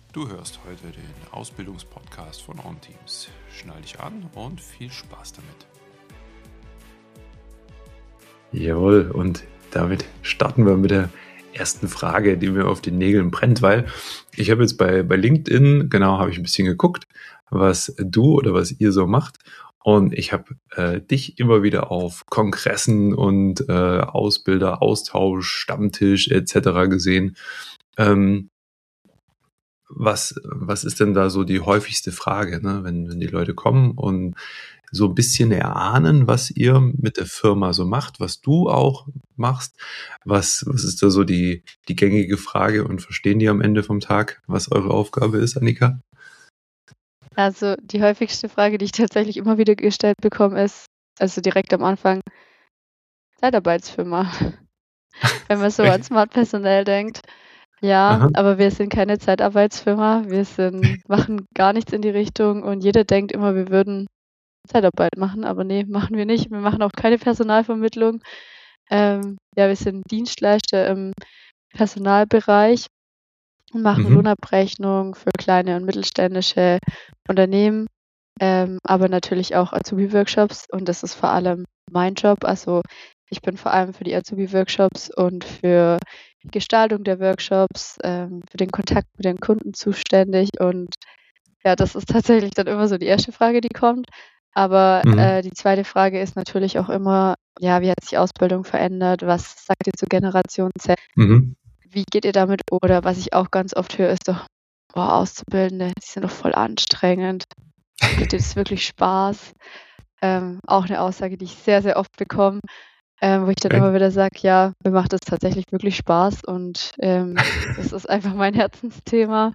Du hörst heute den Ausbildungspodcast von OnTeams. Schnall dich an und viel Spaß damit. Jawohl, und damit starten wir mit der ersten Frage, die mir auf den Nägeln brennt, weil ich habe jetzt bei LinkedIn, habe ich ein bisschen geguckt, was du oder was ihr so macht. Und ich habe dich immer wieder auf Kongressen und Ausbilder, Austausch, Stammtisch etc. gesehen. Was ist denn da so die häufigste Frage, ne? Wenn die Leute kommen und so ein bisschen erahnen, was ihr mit der Firma so macht, was du auch machst? Was ist da so die gängige Frage und verstehen die am Ende vom Tag, was eure Aufgabe ist, Annika? Also die häufigste Frage, die ich tatsächlich immer wieder gestellt bekomme, ist, also direkt am Anfang, Zeitarbeitsfirma. Wenn man so an Smart Personal denkt. Ja, Aha. aber wir sind keine Zeitarbeitsfirma. Wir machen gar nichts in die Richtung und jeder denkt immer, wir würden Zeitarbeit machen, aber nee, machen wir nicht. Wir machen auch keine Personalvermittlung. Wir sind Dienstleister im Personalbereich und machen Mhm. Lohnabrechnung für kleine und mittelständische Unternehmen, aber natürlich auch Azubi-Workshops und das ist vor allem mein Job. Also ich bin vor allem für die Azubi-Workshops und für die Gestaltung der Workshops, für den Kontakt mit den Kunden zuständig und ja, das ist tatsächlich dann immer so die erste Frage, die kommt. Aber Mhm. die zweite Frage ist natürlich auch immer, ja, wie hat sich Ausbildung verändert? Was sagt ihr zu Generation Z? Mhm. Wie geht ihr damit um? Oder was ich auch ganz oft höre, ist doch: „Boah, Auszubildende, die sind doch voll anstrengend. Macht dir das wirklich Spaß?“ Auch 'ne Aussage, die ich sehr, sehr oft bekomme, wo ich dann Okay. immer wieder sage: „Ja, mir macht das tatsächlich wirklich Spaß und, das ist einfach mein Herzensthema.“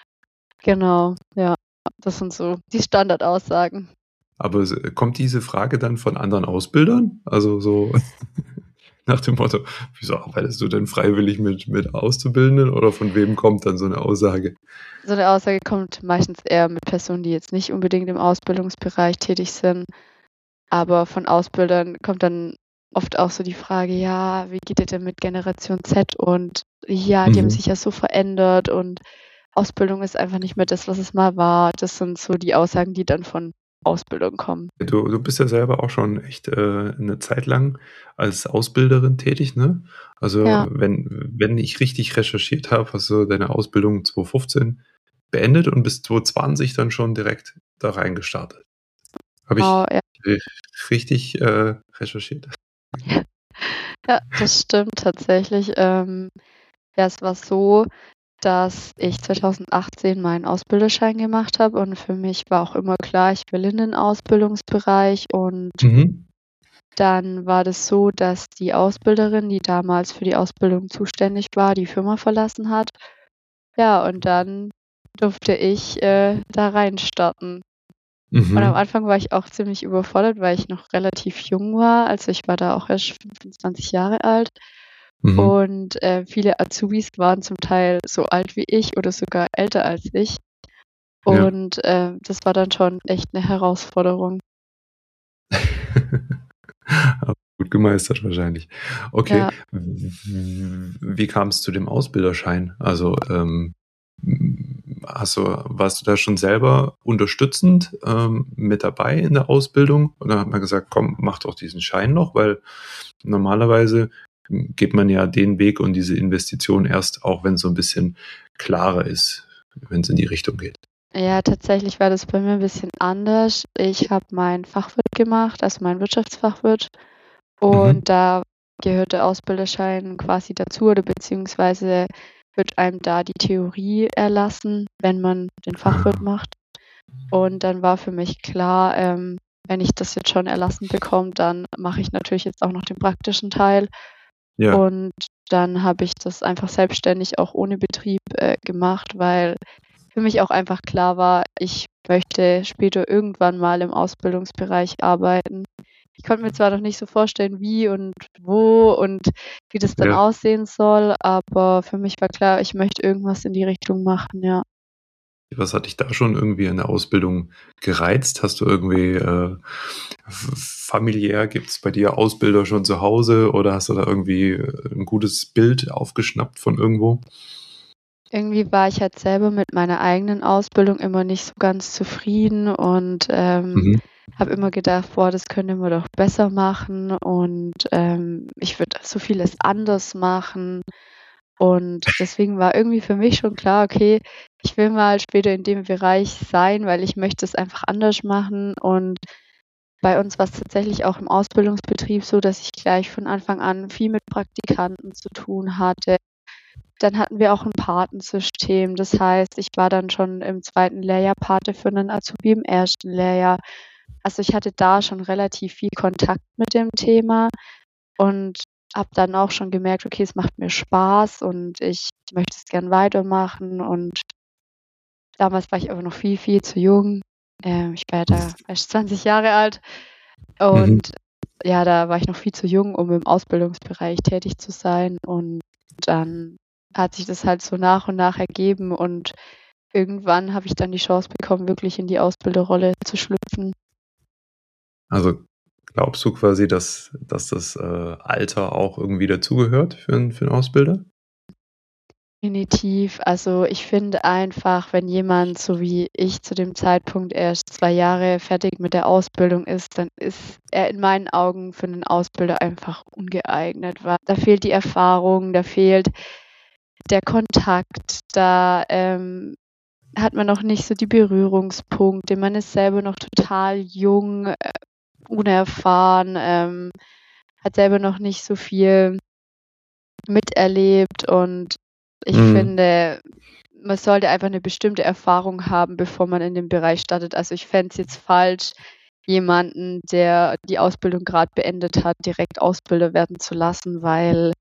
Genau, ja, das sind so die Standardaussagen. Aber kommt diese Frage dann von anderen Ausbildern? Also so nach dem Motto, wieso arbeitest du denn freiwillig mit Auszubildenden oder von wem kommt dann so eine Aussage? So 'ne Aussage kommt meistens eher mit Personen, die jetzt nicht unbedingt im Ausbildungsbereich tätig sind. Aber von Ausbildern kommt dann oft auch so die Frage: „Ja, wie geht ihr denn mit Generation Z?“ Und ja, die haben Mhm. sich ja so verändert und Ausbildung ist einfach nicht mehr das, was es mal war. Das sind so die Aussagen, die dann von Ausbildung kommen. Du bist ja selber auch schon echt 'ne Zeit lang als Ausbilderin tätig, ne? Also, Ja, wenn ich richtig recherchiert habe, hast du deine Ausbildung 2015 beendet und bist 2020 dann schon direkt da reingestartet. Habe genau, ich ja. ri richtig recherchiert? Ja, das stimmt tatsächlich. Ja, es war so, dass ich 2018 meinen Ausbilderschein gemacht habe und für mich war auch immer klar, ich will in den Ausbildungsbereich und Mhm. dann war das so, dass die Ausbilderin, die damals für die Ausbildung zuständig war, die Firma verlassen hat. Ja, und dann durfte ich, da reinstarten. Und am Mhm. Anfang war ich auch ziemlich überfordert, weil ich noch relativ jung war. Also, ich war da auch erst 25 Jahre alt Mhm. und, viele Azubis waren zum Teil so alt wie ich oder sogar älter als ich. Ja. Und, das war dann schon echt 'ne Herausforderung. Aber gut gemeistert wahrscheinlich. Okay. Ja. Wie kam's zu dem Ausbilderschein? Also, warst du da schon selber unterstützend, mit dabei in der Ausbildung? Oder hat man gesagt: „Komm, mach doch diesen Schein noch“, weil normalerweise geht man ja den Weg und diese Investition erst, auch wenn's so 'n bisschen klarer ist, wenn's in die Richtung geht. Ja, tatsächlich war das bei mir 'n bisschen anders. Ich habe meinen Fachwirt gemacht, also meinen Wirtschaftsfachwirt Mhm. und da gehört der Ausbilderschein quasi dazu oder beziehungsweise wird einem da die Theorie erlassen, wenn man den Fachwirt Ah. macht. Und dann war für mich klar, wenn ich das jetzt schon erlassen bekomme, dann mache ich natürlich jetzt auch noch den praktischen Teil. Ja. Und dann habe ich das einfach selbstständig auch ohne Betrieb, gemacht, weil für mich auch einfach klar war, ich möchte später irgendwann mal im Ausbildungsbereich arbeiten. Ich konnte mir zwar noch nicht so vorstellen, wie und wo und wie das dann Ja. aussehen soll, aber für mich war klar, ich möchte irgendwas in die Richtung machen, ja. Was hat dich da schon irgendwie in der Ausbildung gereizt? Hast du irgendwie, familiär gibt's bei dir Ausbilder schon zu Hause oder hast du da irgendwie 'n gutes Bild aufgeschnappt von irgendwo? Irgendwie war ich halt selber mit meiner eigenen Ausbildung immer nicht so ganz zufrieden und Mhm. habe immer gedacht, boah, das könnte man doch besser machen und ich würde so vieles anders machen. Und deswegen war irgendwie für mich schon klar, okay, ich will mal später in dem Bereich sein, weil ich möchte es einfach anders machen. Und bei uns war es tatsächlich auch im Ausbildungsbetrieb so, dass ich gleich von Anfang an viel mit Praktikanten zu tun hatte. Dann hatten wir auch 'n Patensystem. Das heißt, ich war dann schon im 2. Lehrjahr Pate für 'nen Azubi im 1. Lehrjahr. Also, ich hatte da schon relativ viel Kontakt mit dem Thema und habe dann auch schon gemerkt: „Okay, es macht mir Spaß und ich möchte es gern weitermachen." Und damals war ich aber noch viel, viel zu jung. Ich war ja da erst 20 Jahre alt Mhm. und ja, da war ich noch viel zu jung, um im Ausbildungsbereich tätig zu sein. Und dann hat sich das halt so nach und nach ergeben und irgendwann habe ich dann die Chance bekommen, wirklich in die Ausbilderrolle zu schlüpfen. Also glaubst du quasi, dass das Alter auch irgendwie dazugehört für 'n Ausbilder? Definitiv. Also, ich finde einfach, wenn jemand, so wie ich zu dem Zeitpunkt erst 2 Jahre fertig mit der Ausbildung ist, dann ist er in meinen Augen für 'nen Ausbilder einfach ungeeignet, weil da fehlt die Erfahrung, da fehlt der Kontakt, da, hat man noch nicht so die Berührungspunkte. Man ist selber noch total jung, unerfahren, hat selber noch nicht so viel miterlebt und ich Mhm. finde, man sollte einfach 'ne bestimmte Erfahrung haben, bevor man in den Bereich startet. Also, ich fände es jetzt falsch, jemanden, der die Ausbildung grad beendet hat, direkt Ausbilder werden zu lassen, weil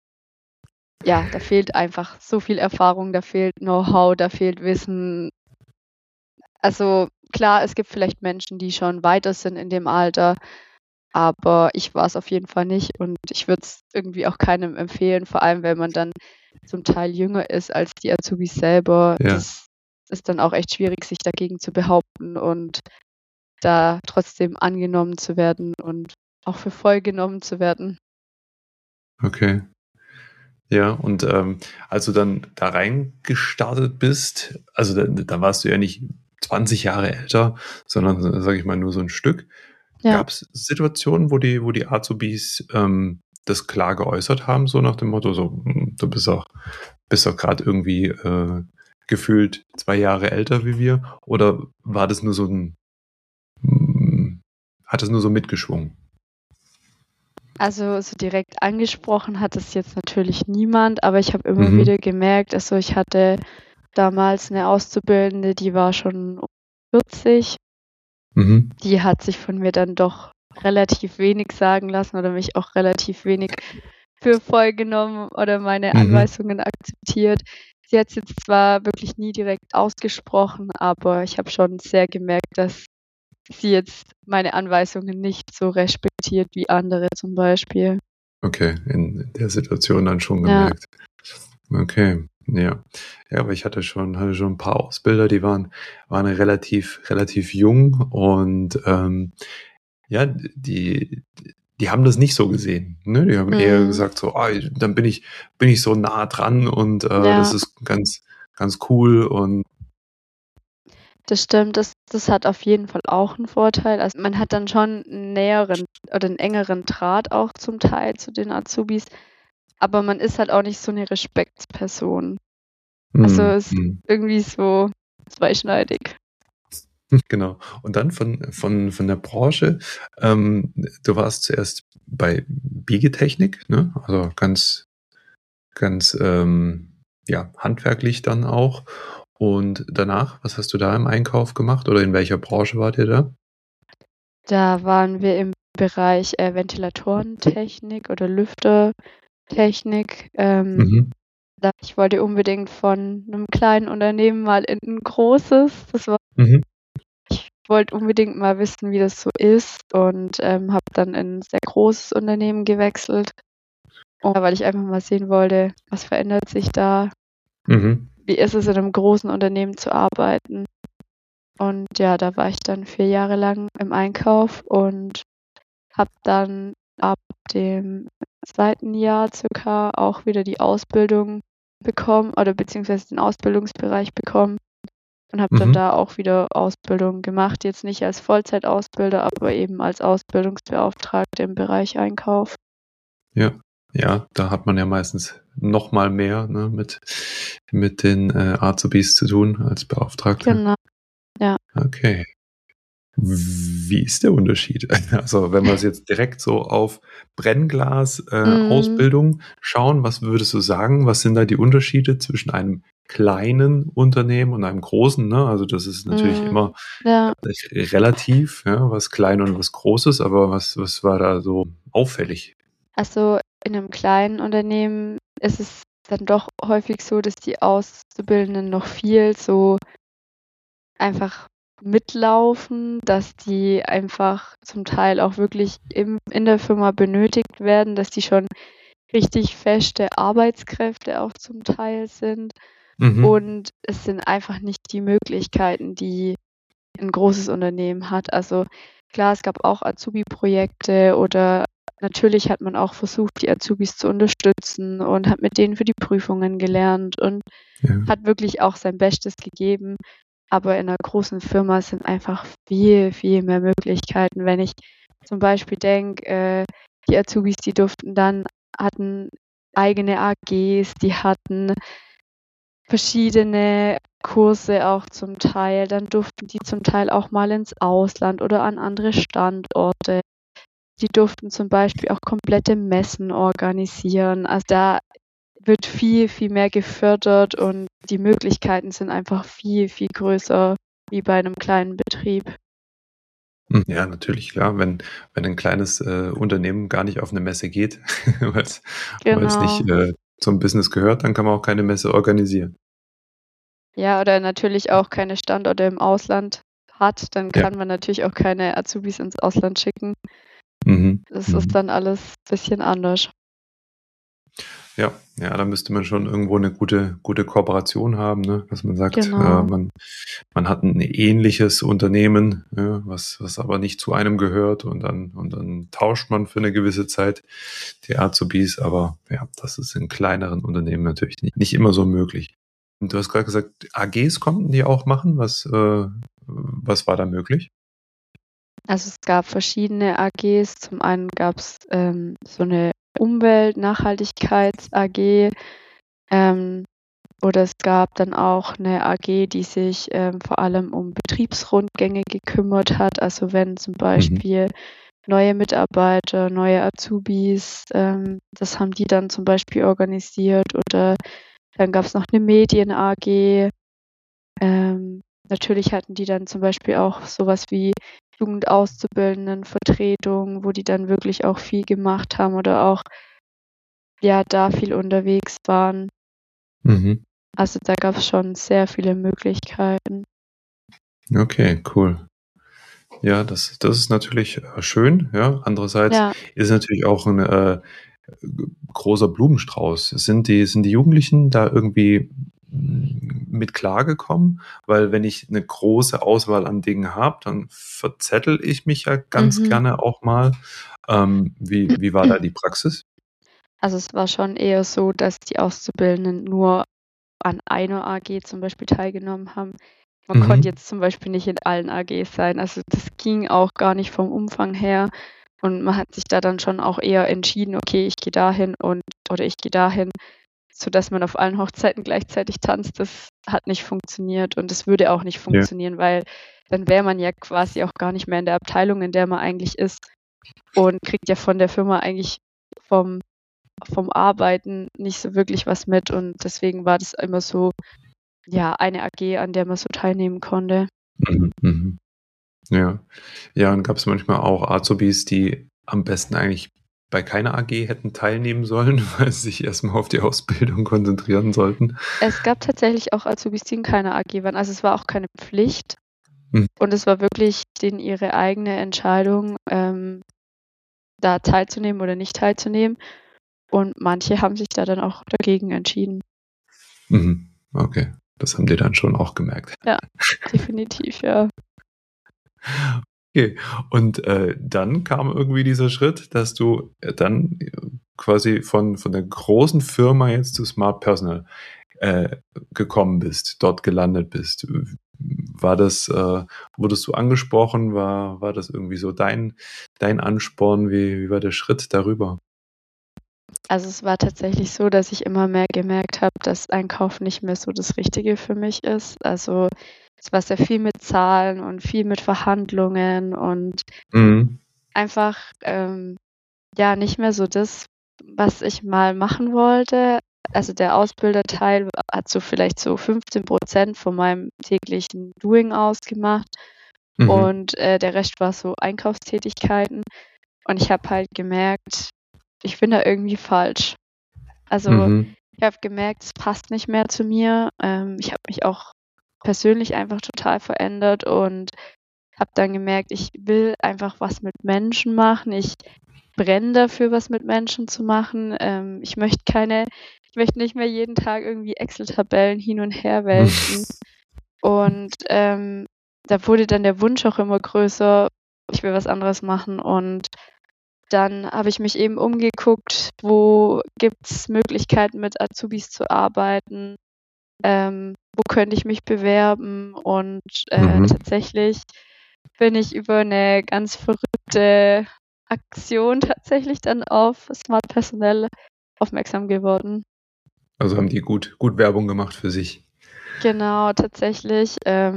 ja, da fehlt einfach so viel Erfahrung, da fehlt Know-how, da fehlt Wissen. Also, klar, es gibt vielleicht Menschen, die schon weiter sind in dem Alter, aber ich war es auf jeden Fall nicht und ich würde es irgendwie auch keinem empfehlen, vor allem, wenn man dann zum Teil jünger ist als die Azubis selber. Ja, Das ist dann auch echt schwierig, sich dagegen zu behaupten und da trotzdem angenommen zu werden und auch für voll genommen zu werden. okay. Ja, und, als du dann da reingestartet bist, also da warst du ja nicht 20 Jahre älter, sondern, sage ich mal, nur so ein Stück. Ja. Gab es Situationen, wo die Azubis, das klar geäußert haben, so nach dem Motto so: „Du bist doch grad irgendwie, gefühlt 2 Jahre älter wie wir?“ Oder war das nur so 'n hat das nur so mitgeschwungen? Also, so direkt angesprochen hat es jetzt natürlich niemand, aber ich habe immer Mhm, wieder gemerkt, also, ich hatte damals 'ne Auszubildende, die war schon um 40. mhm, Die hat sich von mir dann doch relativ wenig sagen lassen oder mich auch relativ wenig für voll genommen oder meine mhm. Anweisungen akzeptiert. Sie hat's jetzt zwar wirklich nie direkt ausgesprochen, aber ich habe schon sehr gemerkt, dass sie jetzt meine Anweisungen nicht so respektiert wie andere zum Beispiel. Okay, in der Situation dann schon Ja. gemerkt. Okay, ja. Ja, aber ich hatte schon ein paar Ausbilder, die waren relativ jung und, ja, die haben das nicht so gesehen, ne? Die haben eher Mhm. gesagt so: „Ah, dann bin ich so nah dran und, das Ja, ist ganz cool“ und das stimmt. Das hat auf jeden Fall auch 'n Vorteil. Also, man hat dann schon 'n näheren oder 'n engeren Draht auch zum Teil zu den Azubis. Aber man ist halt auch nicht so 'ne Respektsperson. Also, mhm, ist mhm. irgendwie so zweischneidig. Genau. Und dann von der Branche, du warst zuerst bei Biegetechnik, ne? Also, ganz, ja, handwerklich dann auch. Und danach, was hast du da im Einkauf gemacht oder in welcher Branche wart ihr da? Da waren wir im Bereich, Ventilatorentechnik oder Lüftertechnik. Mhm, Ich wollte unbedingt von 'nem kleinen Unternehmen mal in 'n großes. mhm, Ich wollte unbedingt mal wissen, wie das so ist und, habe dann in 'n sehr großes Unternehmen gewechselt, weil ich einfach mal sehen wollte, was verändert sich da? mhm. Wie ist es, in 'nem großen Unternehmen zu arbeiten? Und ja, da war ich dann 4 Jahre lang im Einkauf und habe dann ab dem 2. Jahr circa auch wieder die Ausbildung bekommen oder beziehungsweise den Ausbildungsbereich bekommen und habe dann da auch wieder Ausbildung gemacht. Jetzt nicht als Vollzeitausbilder, aber eben als Ausbildungsbeauftragte im Bereich Einkauf. Ja, ja, da hat man ja meistens noch mal mehr, ne, mit den Azubis zu tun als Beauftragter. Genau, ja. Okay. Wie ist der Unterschied? Also, wenn wir es jetzt direkt so auf Brennglas Ausbildung schauen, was würdest du sagen? Was sind da die Unterschiede zwischen einem kleinen Unternehmen und einem großen? Ne? Also das ist natürlich immer Ja. relativ, ja, was klein und was Großes, aber was war da so auffällig? Also in einem kleinen Unternehmen ist es dann doch häufig so, dass die Auszubildenden noch viel so einfach mitlaufen, dass die einfach zum Teil auch wirklich in der Firma benötigt werden, dass die schon richtig feste Arbeitskräfte auch zum Teil sind. Und es sind einfach nicht die Möglichkeiten, die ein großes Unternehmen hat. Also klar, es gab auch Azubi-Projekte oder natürlich hat man auch versucht, die Azubis zu unterstützen und hat mit denen für die Prüfungen gelernt und hat wirklich auch sein Bestes gegeben. Aber in einer großen Firma sind einfach viel, viel mehr Möglichkeiten. Wenn ich zum Beispiel denke, die Azubis, hatten eigene AGs, die hatten verschiedene Kurse auch zum Teil. Dann durften die zum Teil auch mal ins Ausland oder an andere Standorte. Die durften zum Beispiel auch komplette Messen organisieren. Also da wird viel, viel mehr gefördert und die Möglichkeiten sind einfach viel, viel größer wie bei einem kleinen Betrieb. Ja, natürlich, klar, wenn ein kleines Unternehmen gar nicht auf eine Messe geht, weil es nicht zum Business gehört, dann kann man auch keine Messe organisieren. Ja, oder natürlich auch keine Standorte im Ausland hat, dann kann man natürlich auch keine Azubis ins Ausland schicken. Das ist dann alles ein bisschen anders. Ja, da müsste man schon irgendwo eine gute Kooperation haben, ne? Dass man sagt, Genau. man hat ein ähnliches Unternehmen, ja, was aber nicht zu einem gehört und dann tauscht man für eine gewisse Zeit die Azubis, aber ja, das ist in kleineren Unternehmen natürlich nicht immer so möglich. Und du hast gerade gesagt, AGs konnten die auch machen. Was war da möglich? Also es gab verschiedene AGs. Zum einen gab es so eine Umwelt-Nachhaltigkeits-AG, oder es gab dann auch eine AG, die sich vor allem um Betriebsrundgänge gekümmert hat. Also wenn zum Beispiel neue Mitarbeiter, neue Azubis, das haben die dann zum Beispiel organisiert. Oder dann gab es noch eine Medien-AG. Natürlich hatten die dann zum Beispiel auch sowas wie Jugendauszubildendenvertretung, wo die dann wirklich auch viel gemacht haben oder auch da viel unterwegs waren. Also da gab es schon sehr viele Möglichkeiten. Okay, cool. Ja, das ist natürlich schön. Ja, andererseits ist es natürlich auch ein großer Blumenstrauß. Sind die Jugendlichen da irgendwie mit klargekommen? Weil wenn ich eine große Auswahl an Dingen habe, dann verzettel ich mich ja ganz gerne auch mal. Wie war da die Praxis? Also es war schon eher so, dass die Auszubildenden nur an einer AG zum Beispiel teilgenommen haben. Man konnte jetzt zum Beispiel nicht in allen AGs sein. Also das ging auch gar nicht vom Umfang her. Und man hat sich da dann schon auch eher entschieden, okay, ich gehe dahin oder ich gehe dahin, sodass man auf allen Hochzeiten gleichzeitig tanzt. Das hat nicht funktioniert und das würde auch nicht funktionieren, weil dann wäre man ja quasi auch gar nicht mehr in der Abteilung, in der man eigentlich ist und kriegt ja von der Firma eigentlich vom Arbeiten nicht so wirklich was mit. Und deswegen war das immer so, eine AG, an der man so teilnehmen konnte. Ja. Ja, und gab es manchmal auch Azubis, die am besten eigentlich bei keiner AG hätten teilnehmen sollen, weil sie sich erstmal auf die Ausbildung konzentrieren sollten? Es gab tatsächlich auch Azubis, die in keiner AG waren. Also es war auch keine Pflicht. Und es war wirklich denen ihre eigene Entscheidung, da teilzunehmen oder nicht teilzunehmen. Und manche haben sich da dann auch dagegen entschieden. Okay, das haben die dann schon auch gemerkt. Ja, definitiv, ja. Okay, und dann kam irgendwie dieser Schritt, dass du dann quasi von der großen Firma jetzt zu Smart Personal gekommen bist, dort gelandet bist. War das, wurdest du angesprochen? War das irgendwie so dein Ansporn? Wie war der Schritt darüber? Also es war tatsächlich so, dass ich immer mehr gemerkt habe, dass Einkauf nicht mehr so das Richtige für mich ist. Also es war sehr viel mit Zahlen und viel mit Verhandlungen und Mhm. einfach ja nicht mehr so das, was ich mal machen wollte. Also der Ausbilderteil hat so vielleicht so 15% von meinem täglichen Doing ausgemacht Mhm. und der Rest war so Einkaufstätigkeiten. Und ich habe halt gemerkt, ich bin da irgendwie falsch. Also Mhm. ich habe gemerkt, es passt nicht mehr zu mir. Ich habe mich auch persönlich einfach total verändert und habe dann gemerkt, ich will einfach was mit Menschen machen. Ich brenne dafür, was mit Menschen zu machen. Ich möchte nicht mehr jeden Tag irgendwie Excel-Tabellen hin und her wälzen. Und da wurde dann der Wunsch auch immer größer, ich will was anderes machen. Und dann habe ich mich eben umgeguckt, wo gibt's Möglichkeiten, mit Azubis zu arbeiten, wo könnte ich mich bewerben? Und Mhm. tatsächlich bin ich über 'ne ganz verrückte Aktion tatsächlich dann auf Smart Personal aufmerksam geworden. Also haben die gut Werbung gemacht für sich. Genau, tatsächlich,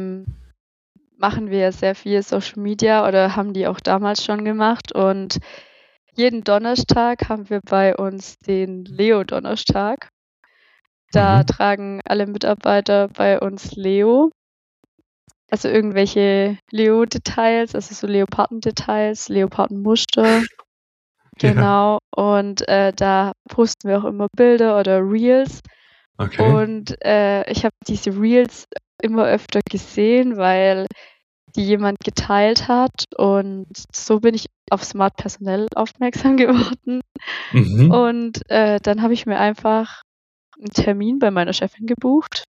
machen wir sehr viel Social Media oder haben die auch damals schon gemacht und jeden Donnerstag haben wir bei uns den Leo-Donnerstag. Da Mhm. tragen alle Mitarbeiter bei uns Leo, also irgendwelche Leo-Details, also so Leopardendetails, Leopardenmuster, Ja, genau. Und da posten wir auch immer Bilder oder Reels. okay. Und ich habe diese Reels immer öfter gesehen, weil die jemand geteilt hat. Und so bin ich auf Smart Personal aufmerksam geworden. Mhm. Und dann habe ich mir einfach 'n Termin bei meiner Chefin gebucht.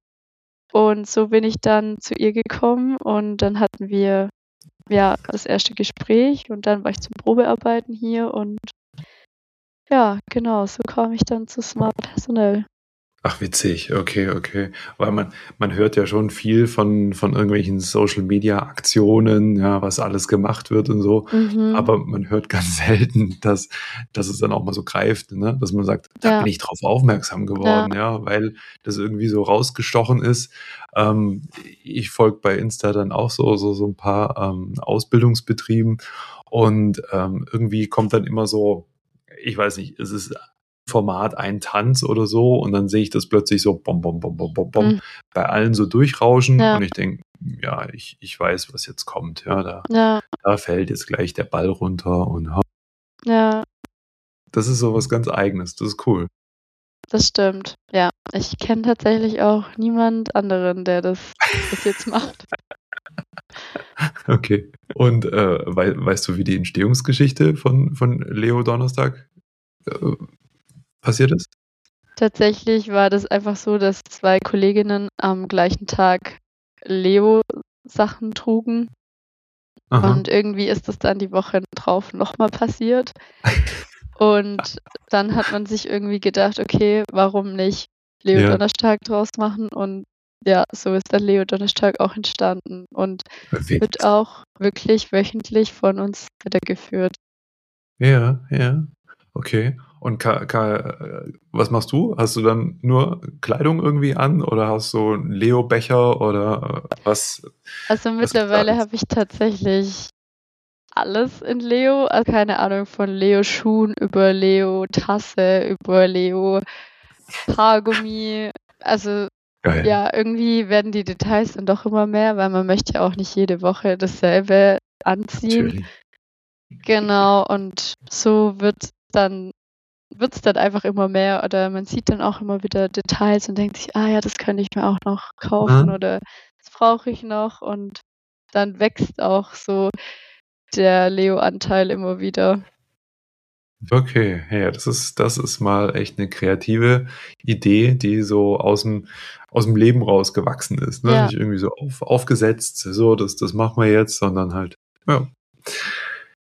Und so bin ich dann zu ihr gekommen und dann hatten wir, ja, das erste Gespräch und dann war ich zum Probearbeiten hier und ja, genau, so kam ich dann zu Smart Personal. Ach, witzig. Okay, okay. Weil man hört ja schon viel von irgendwelchen Social-Media-Aktionen, ja, was alles gemacht wird und so. Mhm. Aber man hört ganz selten, dass es dann auch mal so greift, ne? Dass man sagt: „Da bin Ja, ich drauf aufmerksam ja, geworden“, ja, weil das irgendwie so rausgestochen ist. Ähm, Ich folge bei Insta dann auch so 'n paar, Ausbildungsbetrieben und, irgendwie kommt dann immer so, ich weiß nicht, es ist Format ein Tanz oder so und dann sehe ich das plötzlich so bom, bom, bom, bom, bom, bom mhm, bei allen so durchrauschen ja, und ich denke, ja, ich weiß, was jetzt kommt. Ja, ja, da fällt jetzt gleich der Ball runter und ha, ja, das ist so was ganz Eigenes. Das ist cool. das stimmt. Ja, ich kenne tatsächlich auch niemand anderen, der das bis jetzt macht. Okay. Und, weißt du, wie die Entstehungsgeschichte von Leo Donnerstag, äh, passiert ist? Tatsächlich war das einfach so, dass 2 Kolleginnen am gleichen Tag Leo-Sachen trugen Aha. und irgendwie ist das dann die Woche drauf noch mal passiert. Und dann hat man sich irgendwie gedacht: „Okay, warum nicht Ja, Leo-Donnerstag draus machen?“ Und ja, so ist dann Leo-Donnerstag auch entstanden und wird perfekt. auch wirklich wöchentlich von uns weitergeführt. Ja, ja. Okay. Und was machst du? Hast du dann nur Kleidung irgendwie an oder hast du 'n Leo-Becher oder, Also, was gibt's da mittlerweile alles? habe ich tatsächlich alles in Leo, keine Ahnung, von Leo-Schuhen über Leo-Tasse, über Leo-Haargummi. Also, Geil, ja, irgendwie werden die Details dann doch immer mehr, weil man möchte ja auch nicht jede Woche dasselbe anziehen. natürlich. Genau, und so wird's dann einfach immer mehr oder man sieht dann auch immer wieder Details und denkt sich: „Ah ja, das könnte ich mir auch noch kaufen Mhm. oder das brauche ich noch.“ Und dann wächst auch so der Leo-Anteil immer wieder. Okay, ja, das ist mal echt 'ne kreative Idee, die so aus'm Leben raus gewachsen ist, ne? Ja, Nicht irgendwie so aufgesetzt, so, das machen wir jetzt, sondern halt, ja.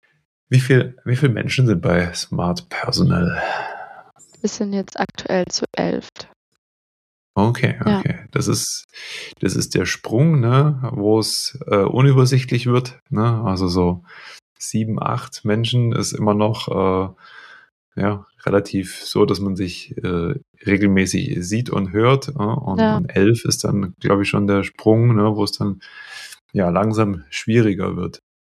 Wie viel Menschen sind bei Smart Personal? Wir sind jetzt aktuell zu 11. Okay, Ja, okay. Das ist der Sprung, ne, wo es unübersichtlich wird, ne? Also so 7, 8 Menschen ist immer noch ja, relativ so, dass man sich regelmäßig sieht und hört. ja, Und 11 ist dann, glaube ich, schon der Sprung, ne, wo es dann ja langsam schwieriger wird.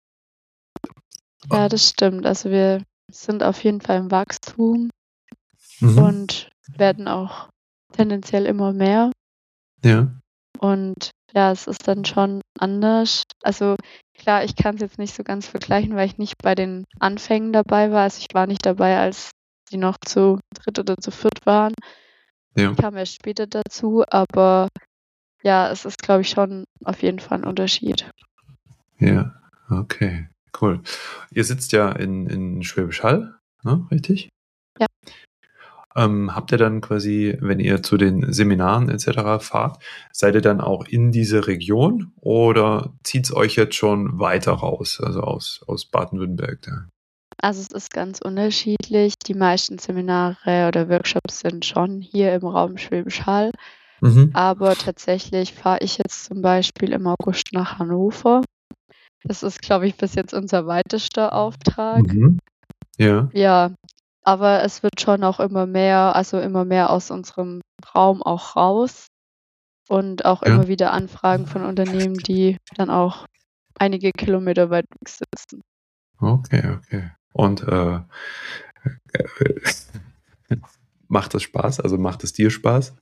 ja, das stimmt. Also wir sind auf jeden Fall im Wachstum Mhm. und werden auch tendenziell immer mehr. Ja. Und ja, es ist dann schon anders. Also klar, ich kann es jetzt nicht so ganz vergleichen, weil ich nicht bei den Anfängen dabei war. Also ich war nicht dabei, als die noch zu dritt oder zu viert waren. Ja. Ich kam erst später dazu, aber ja, es ist, glaube ich, schon auf jeden Fall ein Unterschied. Ja. Okay. Cool. Ihr sitzt ja in Schwäbisch Hall, ne, richtig? Ja. Habt ihr dann quasi, wenn ihr zu den Seminaren etc. fahrt, seid ihr dann auch in diese Region oder zieht es euch jetzt schon weiter raus, also aus Baden-Württemberg da? Also es ist ganz unterschiedlich. Die meisten Seminare oder Workshops sind schon hier im Raum Schwäbisch Hall. Mhm. Aber tatsächlich fahre ich jetzt zum Beispiel im August nach Hannover. Das ist, glaube ich, bis jetzt unser weitester Auftrag. Mhm. Ja. Ja, aber es wird schon auch immer mehr aus unserem Raum auch raus und auch Ja. immer wieder Anfragen von Unternehmen, die dann auch einige Kilometer weit weg sitzen. Okay, okay. Und macht das Spaß? Also macht es dir Spaß?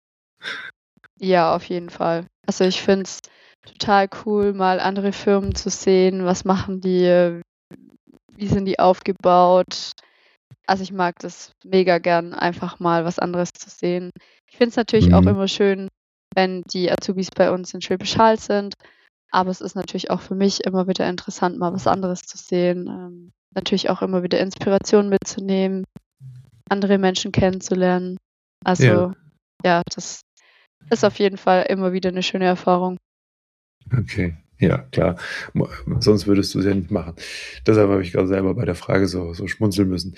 Ja, auf jeden Fall. Also, ich finde es total cool, mal andere Firmen zu sehen. Was machen die? Wie sind die aufgebaut? Also, ich mag das mega gern, einfach mal was anderes zu sehen. Ich finde es natürlich auch Mhm. immer schön, wenn die Azubis bei uns in Schwäbisch Hall sind, aber es ist natürlich auch für mich immer wieder interessant, mal was anderes zu sehen, natürlich auch immer wieder Inspiration mitzunehmen, andere Menschen kennenzulernen. Ja, Also, ja, das ist auf jeden Fall immer wieder 'ne schöne Erfahrung. okay. Ja, klar. Sonst würdest du es ja nicht machen. Deshalb habe ich gerade selber bei der Frage so schmunzeln müssen.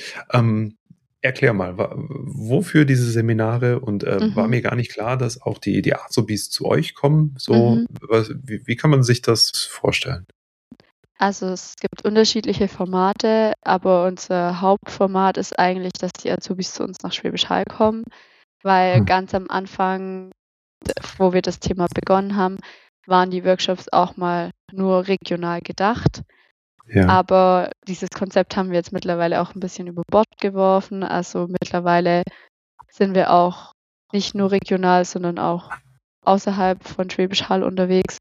Erklär mal, wofür diese Seminare und war Mhm, mir gar nicht klar, dass auch die Azubis zu euch kommen. So, mhm. wie kann man sich das vorstellen? Also, es gibt unterschiedliche Formate, aber unser Hauptformat ist eigentlich, dass die Azubis zu uns nach Schwäbisch Hall kommen, weil Hm. ganz am Anfang, wo wir das Thema begonnen haben, waren die Workshops auch mal nur regional gedacht. Ja, Aber dieses Konzept haben wir jetzt mittlerweile auch 'n bisschen über Bord geworfen. Also, mittlerweile sind wir auch nicht nur regional, sondern auch außerhalb von Schwäbisch Hall unterwegs.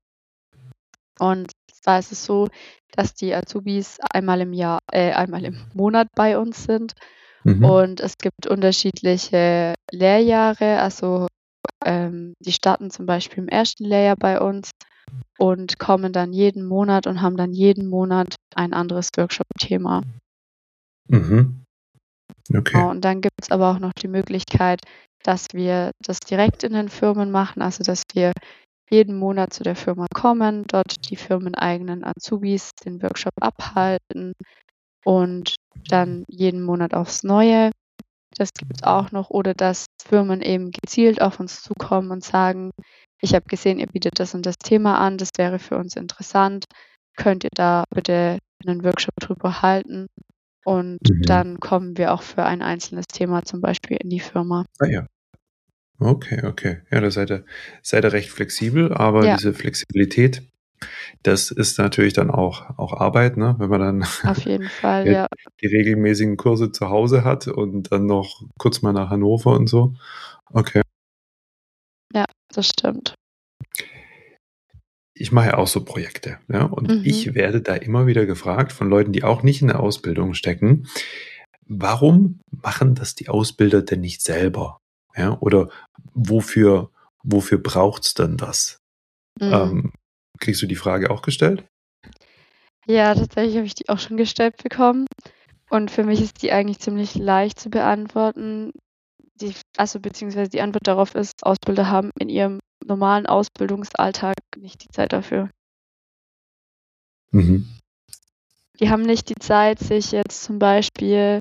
Und da ist es so, dass die Azubis einmal im Monat bei uns sind mhm. und es gibt unterschiedliche Lehrjahre. Also, die starten zum Beispiel im ersten Lehrjahr bei uns und kommen dann jeden Monat und haben dann jeden Monat ein anderes Workshop-Thema. Mhm. Genau, Okay. und dann gibt's aber auch noch die Möglichkeit, dass wir das direkt in den Firmen machen, also dass wir jeden Monat zu der Firma kommen, dort die firmeneigenen Azubis den Workshop abhalten und dann jeden Monat aufs Neue. Das gibt's auch noch. Oder dass Firmen eben gezielt auf uns zukommen und sagen: „Ich habe gesehen, ihr bietet das und das Thema an, das wäre für uns interessant. Könnt ihr da bitte 'nen Workshop drüber halten?“ Und Mhm. dann kommen wir auch für ein einzelnes Thema zum Beispiel in die Firma. Ah ja. Okay, okay. Ja, da seid ihr recht flexibel, aber Ja, diese Flexibilität, das ist natürlich dann auch Arbeit, ne? Wenn man dann auf jeden Fall, ja, ja. die regelmäßigen Kurse zu Hause hat und dann noch kurz mal nach Hannover und so. Okay. Ja, das stimmt. Ich mache ja auch so Projekte, ja, und Mhm. ich werde da immer wieder gefragt von Leuten, die auch nicht in der Ausbildung stecken: „Warum machen das die Ausbilder denn nicht selber?“ Ja, oder wofür braucht's denn das? Mhm. Ähm, Kriegst du die Frage auch gestellt? Ja, tatsächlich habe ich die auch schon gestellt bekommen und für mich ist die eigentlich ziemlich leicht zu beantworten. Beziehungsweise die Antwort darauf ist, Ausbilder haben in ihrem normalen Ausbildungsalltag nicht die Zeit dafür. Mhm. die haben nicht die Zeit, sich jetzt zum Beispiel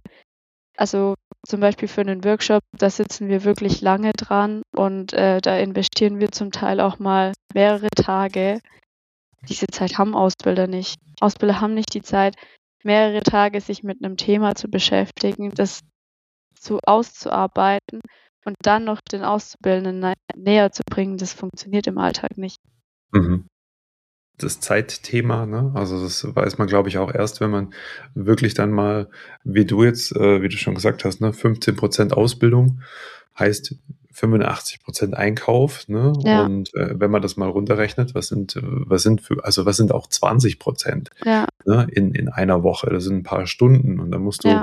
für einen Workshop, da sitzen wir wirklich lange dran und da investieren wir zum Teil auch mal mehrere Tage. Diese Zeit haben Ausbilder nicht. Ausbilder haben nicht die Zeit, mehrere Tage sich mit einem Thema zu beschäftigen, das so auszuarbeiten und dann noch den Auszubildenden näher zu bringen. Das funktioniert im Alltag nicht. Mhm. Das Zeitthema, ne? Also das weiß man, glaube ich, auch erst, wenn man wirklich dann mal, wie du jetzt, wie du schon gesagt hast, ne, 15% Ausbildung heißt 85% Einkauf, ne? Ja. Und wenn man das mal runterrechnet, was sind auch 20%, Ja, ne, in einer Woche? Das sind ein paar Stunden und dann musst du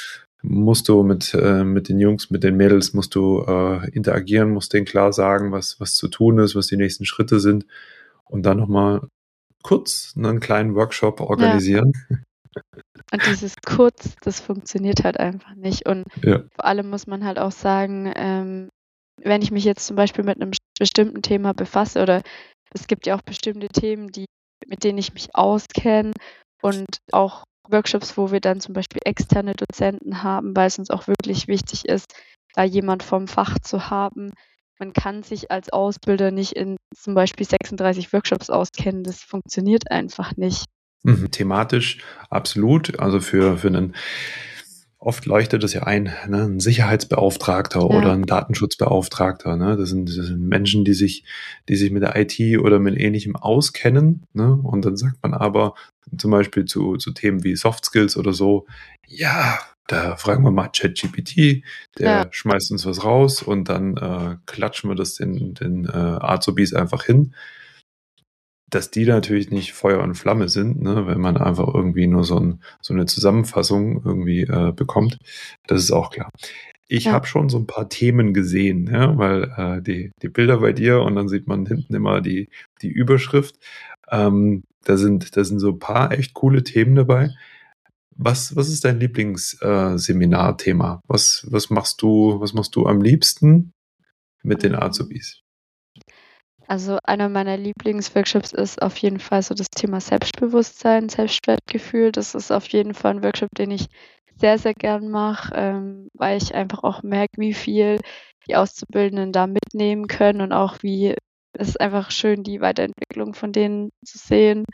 mit den Jungs, mit den Mädels musst du interagieren, musst denen klar sagen, was zu tun ist, was die nächsten Schritte sind und dann nochmal kurz einen kleinen Workshop organisieren. Und dieses kurz, das funktioniert halt einfach nicht. Und vor allem muss man halt auch sagen, wenn ich mich jetzt zum Beispiel mit einem bestimmten Thema befasse oder es gibt ja auch bestimmte Themen, mit denen ich mich auskenne und auch Workshops, wo wir dann zum Beispiel externe Dozenten haben, weil es uns auch wirklich wichtig ist, da jemand vom Fach zu haben. Man kann sich als Ausbilder nicht in zum Beispiel 36 Workshops auskennen. Das funktioniert einfach nicht. Thematisch absolut. Also für einen, oft leuchtet es ja ein, ne, ein Sicherheitsbeauftragter oder ein Datenschutzbeauftragter. Ne? Das sind Menschen, die sich mit der IT oder mit Ähnlichem auskennen. Ne? Und dann sagt man aber zum Beispiel zu Themen wie Soft Skills oder so, ja, da fragen wir mal ChatGPT, der schmeißt uns was raus und dann klatschen wir das den Azubis einfach hin. Dass die natürlich nicht Feuer und Flamme sind, ne, wenn man einfach irgendwie nur so eine Zusammenfassung irgendwie bekommt. Das ist auch klar. Ich habe schon so ein paar Themen gesehen, ja, weil die Bilder bei dir und dann sieht man hinten immer die Überschrift. Da sind so ein paar echt coole Themen dabei. Was ist dein Lieblingsseminarthema? Was machst du am liebsten mit den Azubis? Also einer meiner Lieblingsworkshops ist auf jeden Fall so das Thema Selbstbewusstsein, Selbstwertgefühl. Das ist auf jeden Fall ein Workshop, den ich sehr, sehr gern mache, weil ich einfach auch merke, wie viel die Auszubildenden da mitnehmen können und auch es ist einfach schön, die Weiterentwicklung von denen zu sehen.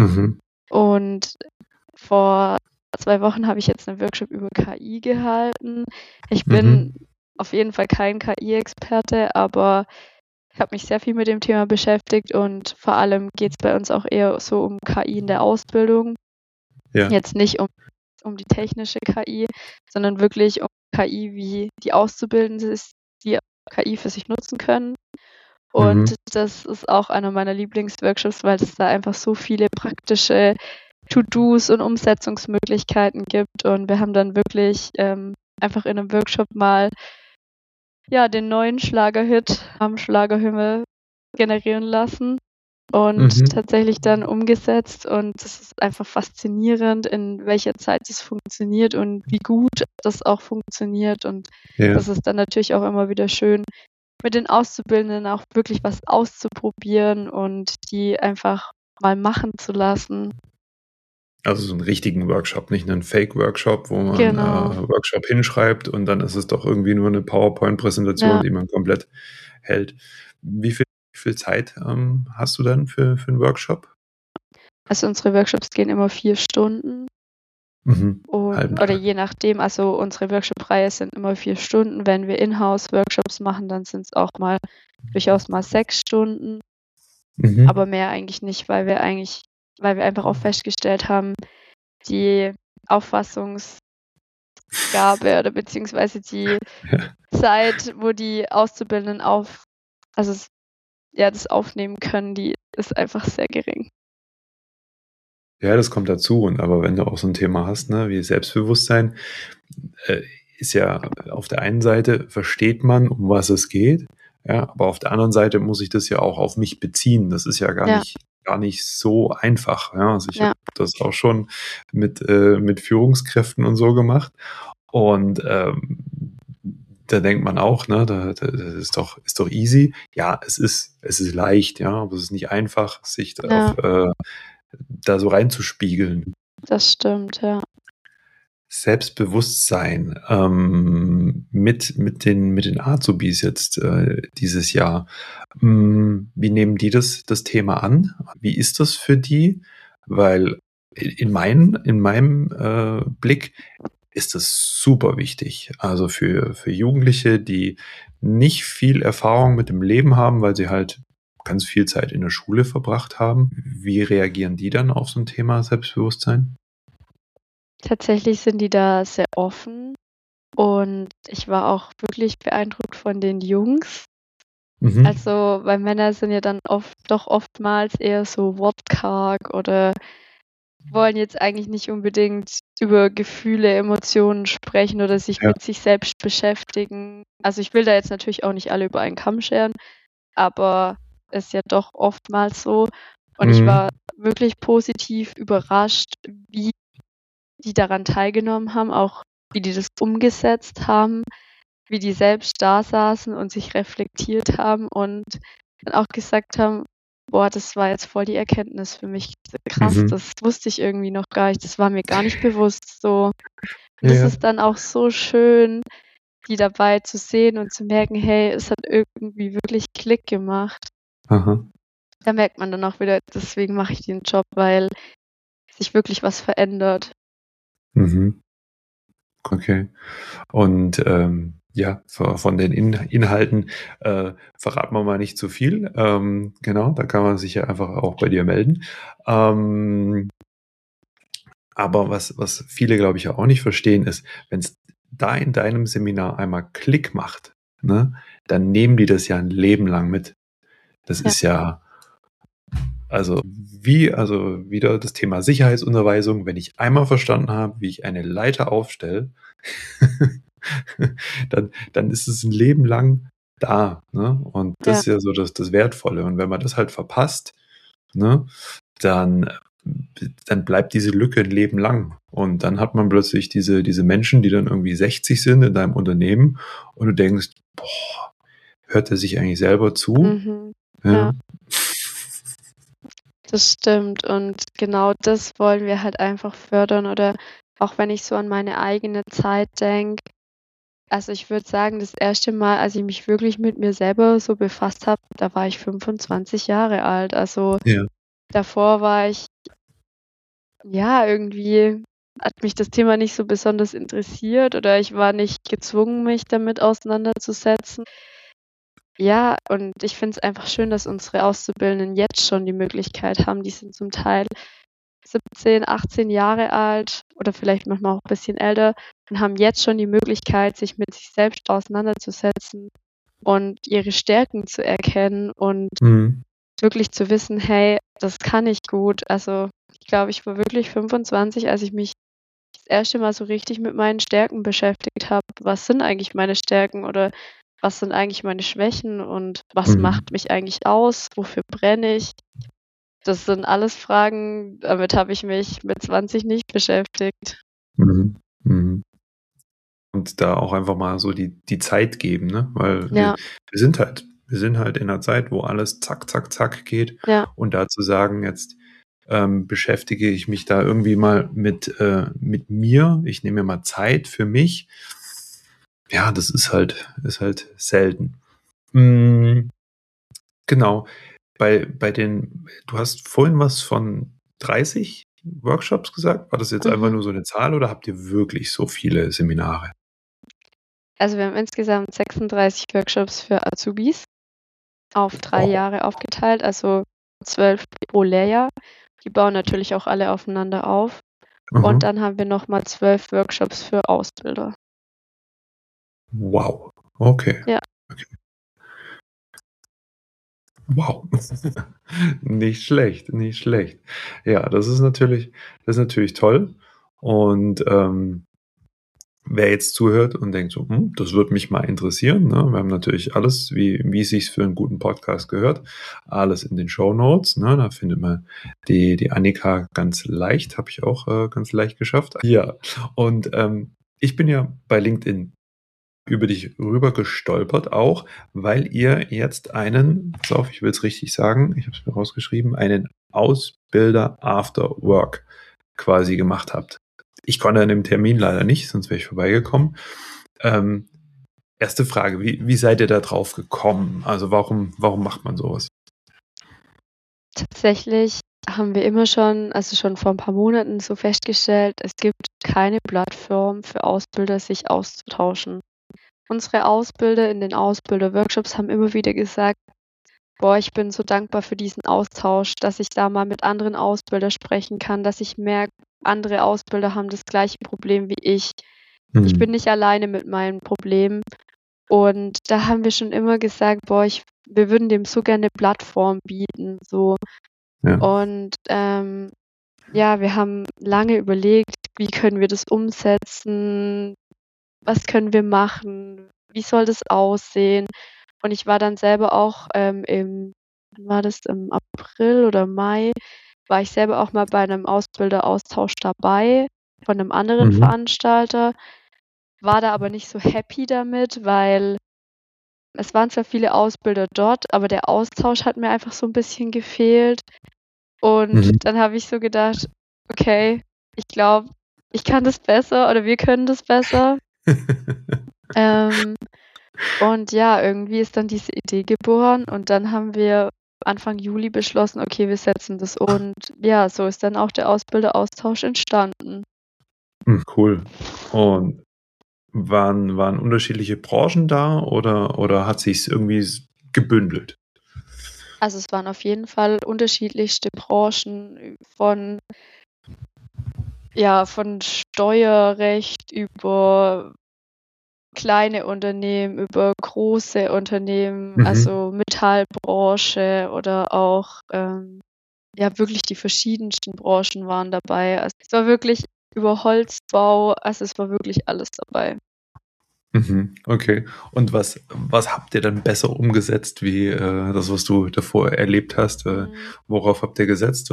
Und vor 2 Wochen habe ich jetzt einen Workshop über KI gehalten. Ich bin auf jeden Fall kein KI-Experte, aber ich habe mich sehr viel mit dem Thema beschäftigt und vor allem geht es bei uns auch eher so um KI in der Ausbildung. Ja. Jetzt nicht um die technische KI, sondern wirklich um KI, wie die Auszubildenden die KI für sich nutzen können. Und das ist auch einer meiner Lieblingsworkshops, weil es da einfach so viele praktische To-Dos und Umsetzungsmöglichkeiten gibt. Und wir haben dann wirklich einfach in einem Workshop mal den neuen Schlagerhit am Schlagerhimmel generieren lassen und tatsächlich dann umgesetzt. Und das ist einfach faszinierend, in welcher Zeit es funktioniert und wie gut das auch funktioniert. Und das ist dann natürlich auch immer wieder schön, mit den Auszubildenden auch wirklich was auszuprobieren und die einfach mal machen zu lassen. Also so einen richtigen Workshop, nicht einen Fake-Workshop, wo man Workshop hinschreibt und dann ist es doch irgendwie nur eine PowerPoint-Präsentation, die man komplett hält. Wie viel Zeit hast du dann für einen Workshop? Also unsere Workshops gehen immer 4 Stunden. Oder je nachdem, also unsere Workshop-Reihe sind immer 4 Stunden. Wenn wir Inhouse-Workshops machen, dann sind es auch durchaus mal 6 Stunden. Aber mehr eigentlich nicht, weil wir einfach auch festgestellt haben, die Auffassungsgabe oder beziehungsweise die Zeit, wo die Auszubildenden das aufnehmen können, die ist einfach sehr gering. Ja, das kommt dazu. Aber wenn du auch so ein Thema hast, ne, wie Selbstbewusstsein, ist ja auf der einen Seite versteht man, um was es geht, ja, aber auf der anderen Seite muss ich das ja auch auf mich beziehen. Das ist ja gar nicht so einfach. Ja. Also ich habe das auch schon mit Führungskräften und so gemacht. Und da denkt man auch, ne, das ist doch easy. Ja, es ist leicht, ja, aber es ist nicht einfach, sich da so reinzuspiegeln. Das stimmt, ja. Selbstbewusstsein mit den Azubis jetzt dieses Jahr. Wie nehmen die das Thema an? Wie ist das für die? Weil in meinem Blick ist das super wichtig. Also für Jugendliche, die nicht viel Erfahrung mit dem Leben haben, weil sie halt ganz viel Zeit in der Schule verbracht haben. Wie reagieren die dann auf so ein Thema Selbstbewusstsein? Tatsächlich sind die da sehr offen und ich war auch wirklich beeindruckt von den Jungs. Mhm. Also, weil Männer sind ja dann oftmals eher so wortkarg oder wollen jetzt eigentlich nicht unbedingt über Gefühle, Emotionen sprechen oder sich Ja. mit sich selbst beschäftigen. Also, ich will da jetzt natürlich auch nicht alle über einen Kamm scheren, aber ist ja doch oftmals so. Und ich war wirklich positiv überrascht, wie die daran teilgenommen haben, auch wie die das umgesetzt haben, wie die selbst da saßen und sich reflektiert haben und dann auch gesagt haben: „Boah, das war jetzt voll die Erkenntnis für mich. Krass, Mhm. das wusste ich irgendwie noch gar nicht. Das war mir gar nicht bewusst so.“ Und das Ja. ist dann auch so schön, die dabei zu sehen und zu merken: „Hey, es hat irgendwie wirklich Klick gemacht.“ Aha. Da merkt man dann auch wieder, deswegen mache ich den Job, weil sich wirklich was verändert. Mhm. Okay. Und ja, von den Inhalten verraten wir mal nicht zu viel. Genau, da kann man sich ja einfach auch bei dir melden. Aber was viele, glaube ich, ja auch nicht verstehen, ist, wenn es da in deinem Seminar einmal Klick macht, ne, dann nehmen die das ja ein Leben lang mit. Das Ja. ist ja, also wieder das Thema Sicherheitsunterweisung, wenn ich einmal verstanden habe, wie ich eine Leiter aufstelle, dann ist es ein Leben lang da. Ne? Und das Ja. ist ja so das Wertvolle. Und wenn man das halt verpasst, ne, dann, dann bleibt diese Lücke ein Leben lang. Und dann hat man plötzlich diese Menschen, die dann irgendwie 60 sind in deinem Unternehmen und du denkst, boah, hört er sich eigentlich selber zu? Mhm. Ja. Ja. Das stimmt und genau das wollen wir halt einfach fördern oder auch wenn ich so an meine eigene Zeit denke. Also, ich würde sagen, das erste Mal, als ich mich wirklich mit mir selber so befasst habe, da war ich 25 Jahre alt. Also, Ja. davor war ich ja, irgendwie hat mich das Thema nicht so besonders interessiert oder ich war nicht gezwungen, mich damit auseinanderzusetzen. Ja, und ich finde es einfach schön, dass unsere Auszubildenden jetzt schon die Möglichkeit haben. Die sind zum Teil 17, 18 Jahre alt oder vielleicht manchmal auch 'n bisschen älter und haben jetzt schon die Möglichkeit, sich mit sich selbst auseinanderzusetzen und ihre Stärken zu erkennen und Mhm. wirklich zu wissen: „Hey, das kann ich gut.“ Also, ich glaube, ich war wirklich 25, als ich mich das erste Mal so richtig mit meinen Stärken beschäftigt habe. Was sind eigentlich meine Stärken oder was sind eigentlich meine Schwächen und was Mhm. macht mich eigentlich aus? Wofür brenne ich? Das sind alles Fragen, damit habe ich mich mit 20 nicht beschäftigt. Mhm. Mhm. Und da auch einfach mal so die Zeit geben, ne? Weil Ja, wir sind halt in einer Zeit, wo alles zack, zack, zack geht. ja, Und da zu sagen, jetzt beschäftige ich mich da irgendwie mal mit mir, ich nehme mir mal Zeit für mich. Ja, das ist halt selten. Mm, genau. Du hast vorhin was von 30 Workshops gesagt. War das jetzt einfach mhm. nur so eine Zahl oder habt ihr wirklich so viele Seminare? Also, wir haben insgesamt 36 Workshops für Azubis auf 3 Wow. Jahre aufgeteilt, also 12 pro Lehrjahr. Die bauen natürlich auch alle aufeinander auf. Und Aha. dann haben wir noch mal 12 Workshops für Ausbilder. Wow. Okay. Ja, Okay. Wow. Nicht schlecht, nicht schlecht. Ja, das ist natürlich toll. Und wer jetzt zuhört und denkt so, das würde mich mal interessieren, ne? Wir haben natürlich alles, wie es sich für einen guten Podcast gehört, alles in den Shownotes, ne? Da findet man die Annika ganz leicht, habe ich auch ganz leicht geschafft. Ja, und ich bin ja bei LinkedIn über dich rüber gestolpert auch, weil ihr jetzt pass auf, ich will es richtig sagen, ich habe es mir rausgeschrieben, einen Ausbilder After Work quasi gemacht habt. Ich konnte an dem Termin leider nicht, sonst wäre ich vorbeigekommen. Erste Frage, wie seid ihr da drauf gekommen? Also warum macht man sowas? Tatsächlich haben wir immer schon, also schon vor ein paar Monaten so festgestellt, es gibt keine Plattform für Ausbilder, sich auszutauschen. Unsere Ausbilder in den Ausbilder-Workshops haben immer wieder gesagt: „Boah, ich bin so dankbar für diesen Austausch, dass ich da mal mit anderen Ausbildern sprechen kann, dass ich merke, andere Ausbilder haben das gleiche Problem wie ich. Ich bin nicht alleine mit meinen Problemen." Und da haben wir schon immer gesagt: „Boah, wir würden dem so gerne 'ne Plattform bieten", so. Ja. Und, ja, wir haben lange überlegt, wie können wir das umsetzen? Was können wir machen? Wie soll das aussehen? Und ich war dann selber auch, wann war das, im April oder Mai, war ich selber auch mal bei 'nem Ausbilderaustausch dabei von 'nem anderen Mhm. Veranstalter, war da aber nicht so happy damit, weil es waren zwar viele Ausbilder dort, aber der Austausch hat mir einfach so 'n bisschen gefehlt. Und Mhm. dann habe ich so gedacht: „Okay, ich glaube, ich kann das besser oder wir können das besser." Ähm, und ja, irgendwie ist dann diese Idee geboren und dann haben wir Anfang Juli beschlossen: „Okay, wir setzen das." Und ja, so ist dann auch der Ausbilderaustausch entstanden. Cool. Und waren unterschiedliche Branchen da oder hat sich's irgendwie gebündelt? Also, es waren auf jeden Fall unterschiedlichste Branchen, von Steuerrecht über kleine Unternehmen, über große Unternehmen, Mhm. also Metallbranche oder auch, ja, wirklich die verschiedensten Branchen waren dabei. Also, es war wirklich über Holzbau, also es war wirklich alles dabei. Mhm. Okay. Und was habt ihr dann besser umgesetzt wie, das, was du davor erlebt hast? Mhm. Worauf habt ihr gesetzt?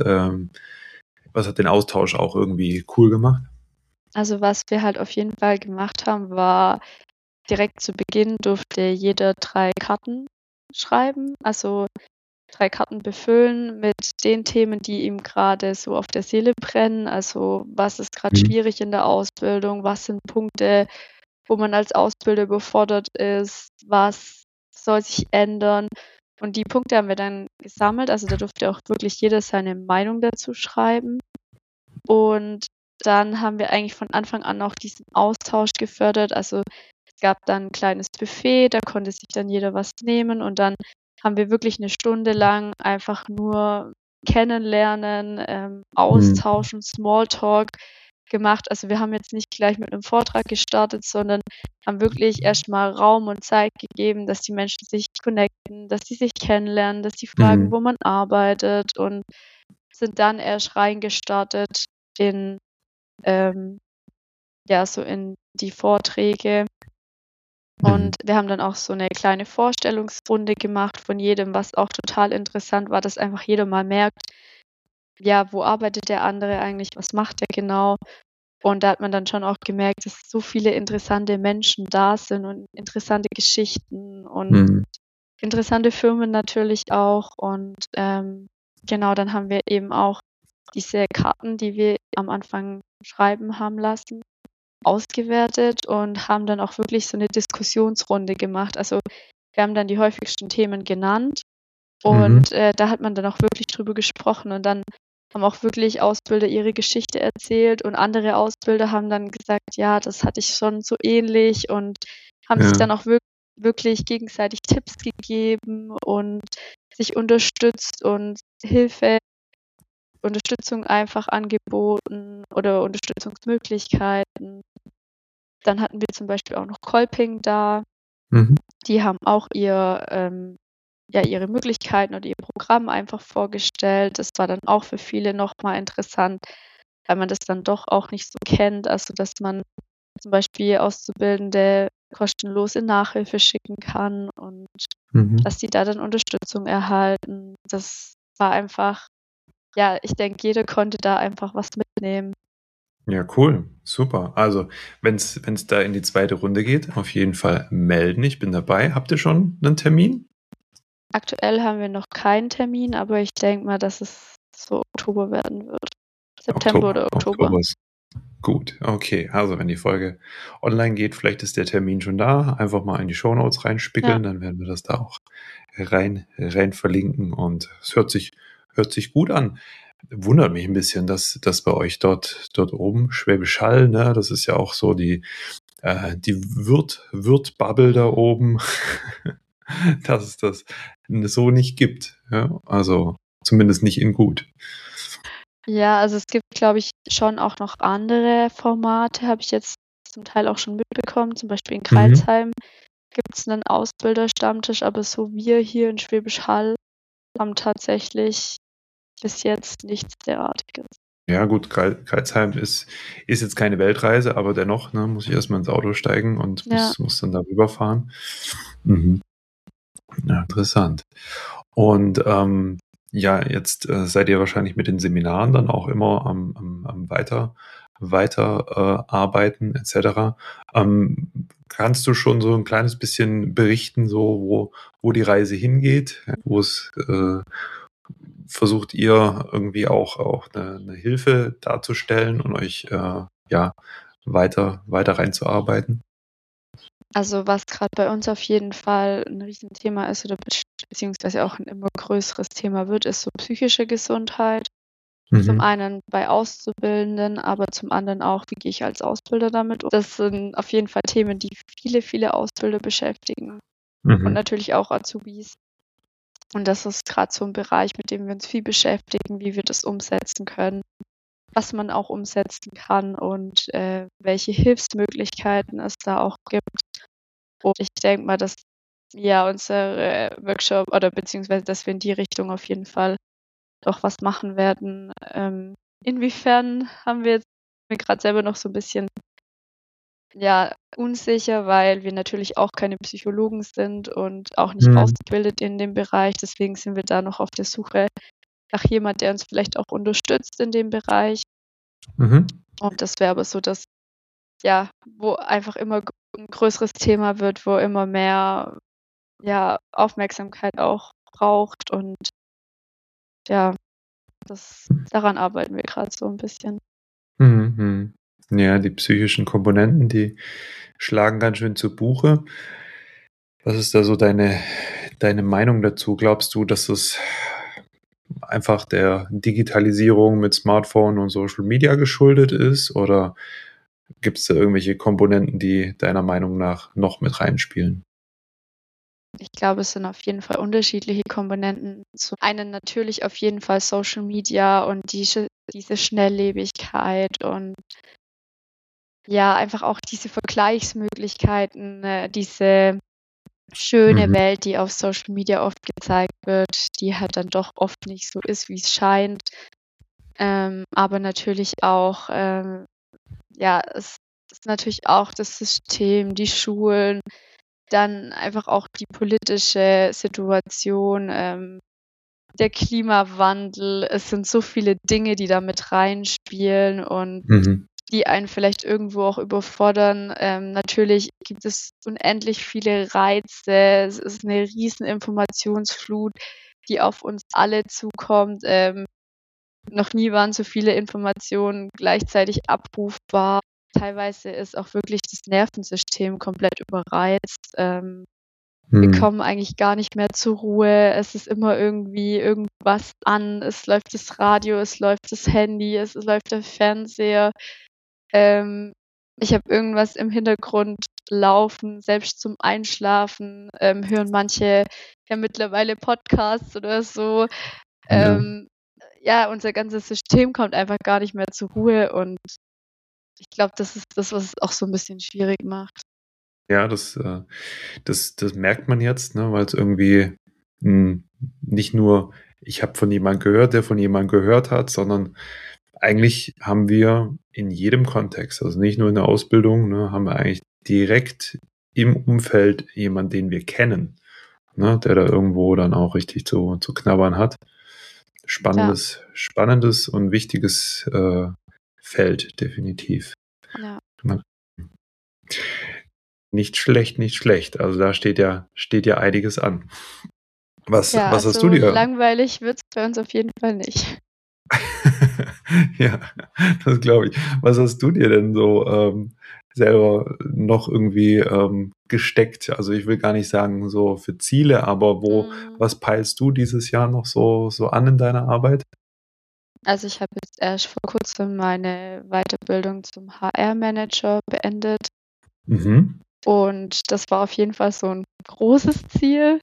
Was hat den Austausch auch irgendwie cool gemacht? Also, was wir halt auf jeden Fall gemacht haben, war direkt zu Beginn durfte jeder 3 Karten schreiben, also 3 Karten befüllen mit den Themen, die ihm grade so auf der Seele brennen. Also, was ist grad Mhm. schwierig in der Ausbildung? Was sind Punkte, wo man als Ausbilder überfordert ist? Was soll sich ändern? Und die Punkte haben wir dann gesammelt. Also, da durfte auch wirklich jeder seine Meinung dazu schreiben. Und dann haben wir eigentlich von Anfang an auch diesen Austausch gefördert. Also, es gab dann 'n kleines Buffet, da konnte sich dann jeder was nehmen und dann haben wir wirklich 'ne Stunde lang einfach nur kennenlernen, Mhm. austauschen, Smalltalk gemacht. Also, wir haben jetzt nicht gleich mit 'nem Vortrag gestartet, sondern haben wirklich erst mal Raum und Zeit gegeben, dass die Menschen sich connecten, dass sie sich kennenlernen, dass sie fragen, Mhm. wo man arbeitet und sind dann erst reingestartet in, ähm ja, so in die Vorträge. Mhm. Und wir haben dann auch so 'ne kleine Vorstellungsrunde gemacht von jedem, was auch total interessant war, dass einfach jeder mal merkt, ja, wo arbeitet der andere eigentlich, was macht der genau? Und da hat man dann schon auch gemerkt, dass so viele interessante Menschen da sind und interessante Geschichten und Mhm. interessante Firmen natürlich auch. Und, genau, dann haben wir eben auch diese Karten, die wir am Anfang schreiben haben lassen, ausgewertet und haben dann auch wirklich so 'ne Diskussionsrunde gemacht. Also, wir haben dann die häufigsten Themen genannt Mhm. und, da hat man dann auch wirklich drüber gesprochen und dann haben auch wirklich Ausbilder ihre Geschichte erzählt und andere Ausbilder haben dann gesagt: „Ja, das hatte ich schon so ähnlich" und haben sich Ja. dann auch wirklich gegenseitig Tipps gegeben und sich unterstützt und Unterstützung einfach angeboten oder Unterstützungsmöglichkeiten. Dann hatten wir zum Beispiel auch noch Kolping da. Mhm. Die haben auch ja, ihre Möglichkeiten oder ihr Programm einfach vorgestellt. Das war dann auch für viele noch mal interessant, weil man das dann doch auch nicht so kennt. Also, dass man zum Beispiel Auszubildende kostenlos in Nachhilfe schicken kann und Mhm. dass die da dann Unterstützung erhalten. Das war einfach, ja, ich denke, jeder konnte da einfach was mitnehmen. Ja, cool. Super. Also, wenn's da in die zweite Runde geht, auf jeden Fall melden. Ich bin dabei. Habt ihr schon 'nen Termin? Aktuell haben wir noch keinen Termin, aber ich denke mal, dass es so Oktober werden wird. September oder Oktober. Oktober ist gut. Okay, also wenn die Folge online geht, vielleicht ist der Termin schon da. Einfach mal in die Shownotes reinspickeln, dann werden wir das da auch rein verlinken und es hört sich gut an. Wundert mich ein bisschen, dass bei euch dort oben Schwäbisch Hall, ne, das ist ja auch so die Wirt-Bubble da oben, dass es das so nicht gibt. Ja? Also zumindest nicht in gut. Ja, also es gibt, glaube ich, schon auch noch andere Formate, habe ich jetzt zum Teil auch schon mitbekommen. Zum Beispiel in Crailsheim gibt es einen Ausbilderstammtisch, aber so wir hier in Schwäbisch Hall haben tatsächlich bis jetzt nichts derartiges. Ja gut, Crailsheim ist jetzt keine Weltreise, aber dennoch, ne, muss ich erstmal ins Auto steigen und muss dann da rüberfahren. Mhm. Ja, interessant. Und ja, jetzt seid ihr wahrscheinlich mit den Seminaren dann auch immer am weiter arbeiten etc. Kannst du schon so ein kleines bisschen berichten, so wo die Reise hingeht, wo es versucht ihr irgendwie auch eine Hilfe darzustellen und euch ja weiter reinzuarbeiten? Also was gerade bei uns auf jeden Fall ein Riesenthema ist oder beziehungsweise auch ein immer größeres Thema wird, ist so psychische Gesundheit. Zum einen bei Auszubildenden, aber zum anderen auch, wie gehe ich als Ausbilder damit um. Das sind auf jeden Fall Themen, die viele Ausbilder beschäftigen und natürlich auch Azubis. Und das ist gerade so ein Bereich, mit dem wir uns viel beschäftigen, wie wir das umsetzen können, was man auch umsetzen kann und welche Hilfsmöglichkeiten es da auch gibt. Und ich denke mal, dass ja unsere Workshop oder beziehungsweise, dass wir in die Richtung auf jeden Fall doch was machen werden. Inwiefern haben wir jetzt mir gerade selber noch so ein bisschen unsicher, weil wir natürlich auch keine Psychologen sind und auch nicht ausgebildet in dem Bereich. Deswegen sind wir da noch auf der Suche nach jemand, der uns vielleicht auch unterstützt in dem Bereich. Und das wäre aber so, dass wo einfach immer ein größeres Thema wird, wo immer mehr Aufmerksamkeit auch braucht und daran arbeiten wir gerade so ein bisschen. Ja, die psychischen Komponenten, die schlagen ganz schön zu Buche. Was ist da so deine Meinung dazu? Glaubst du, dass es einfach der Digitalisierung mit Smartphone und Social Media geschuldet ist? Oder gibt es da irgendwelche Komponenten, die deiner Meinung nach noch mit reinspielen? Ich glaube, es sind auf jeden Fall unterschiedliche Komponenten. Zum einen natürlich auf jeden Fall Social Media und diese Schnelllebigkeit und einfach auch diese Vergleichsmöglichkeiten, diese schöne Welt, die auf Social Media oft gezeigt wird, die halt dann doch oft nicht so ist, wie es scheint. Aber natürlich auch, es ist natürlich auch das System, die Schulen, dann einfach auch die politische Situation, der Klimawandel. Es sind so viele Dinge, die da mit reinspielen und die einen vielleicht irgendwo auch überfordern. Natürlich gibt es unendlich viele Reize. Es ist eine riesen Informationsflut, die auf uns alle zukommt. Noch nie waren so viele Informationen gleichzeitig abrufbar. Teilweise ist auch wirklich das Nervensystem komplett überreizt. Wir kommen eigentlich gar nicht mehr zur Ruhe. Es ist immer irgendwie irgendwas an. Es läuft das Radio, es läuft das Handy, es läuft der Fernseher. Ich habe irgendwas im Hintergrund laufen, selbst zum Einschlafen hören manche mittlerweile Podcasts oder so. Unser ganzes System kommt einfach gar nicht mehr zur Ruhe und ich glaube, das ist das, was es auch so ein bisschen schwierig macht. Ja, das merkt man jetzt, ne, weil es irgendwie nicht nur, ich habe von jemandem gehört, der von jemandem gehört hat, sondern eigentlich haben wir in jedem Kontext, also nicht nur in der Ausbildung, ne, haben wir eigentlich direkt im Umfeld jemanden, den wir kennen, ne, der da irgendwo dann auch richtig zu knabbern hat. Spannendes und wichtiges Feld, definitiv. Ja. Nicht schlecht. Also da steht ja einiges an. Was hast du dir? Langweilig wird es bei uns auf jeden Fall nicht. Ja, das glaube ich. Was hast du dir denn so selber noch irgendwie gesteckt? Also ich will gar nicht sagen so für Ziele, aber Mm, was peilst du dieses Jahr noch so an in deiner Arbeit? Also ich habe jetzt erst vor kurzem meine Weiterbildung zum HR-Manager beendet Mhm. und das war auf jeden Fall so ein großes Ziel.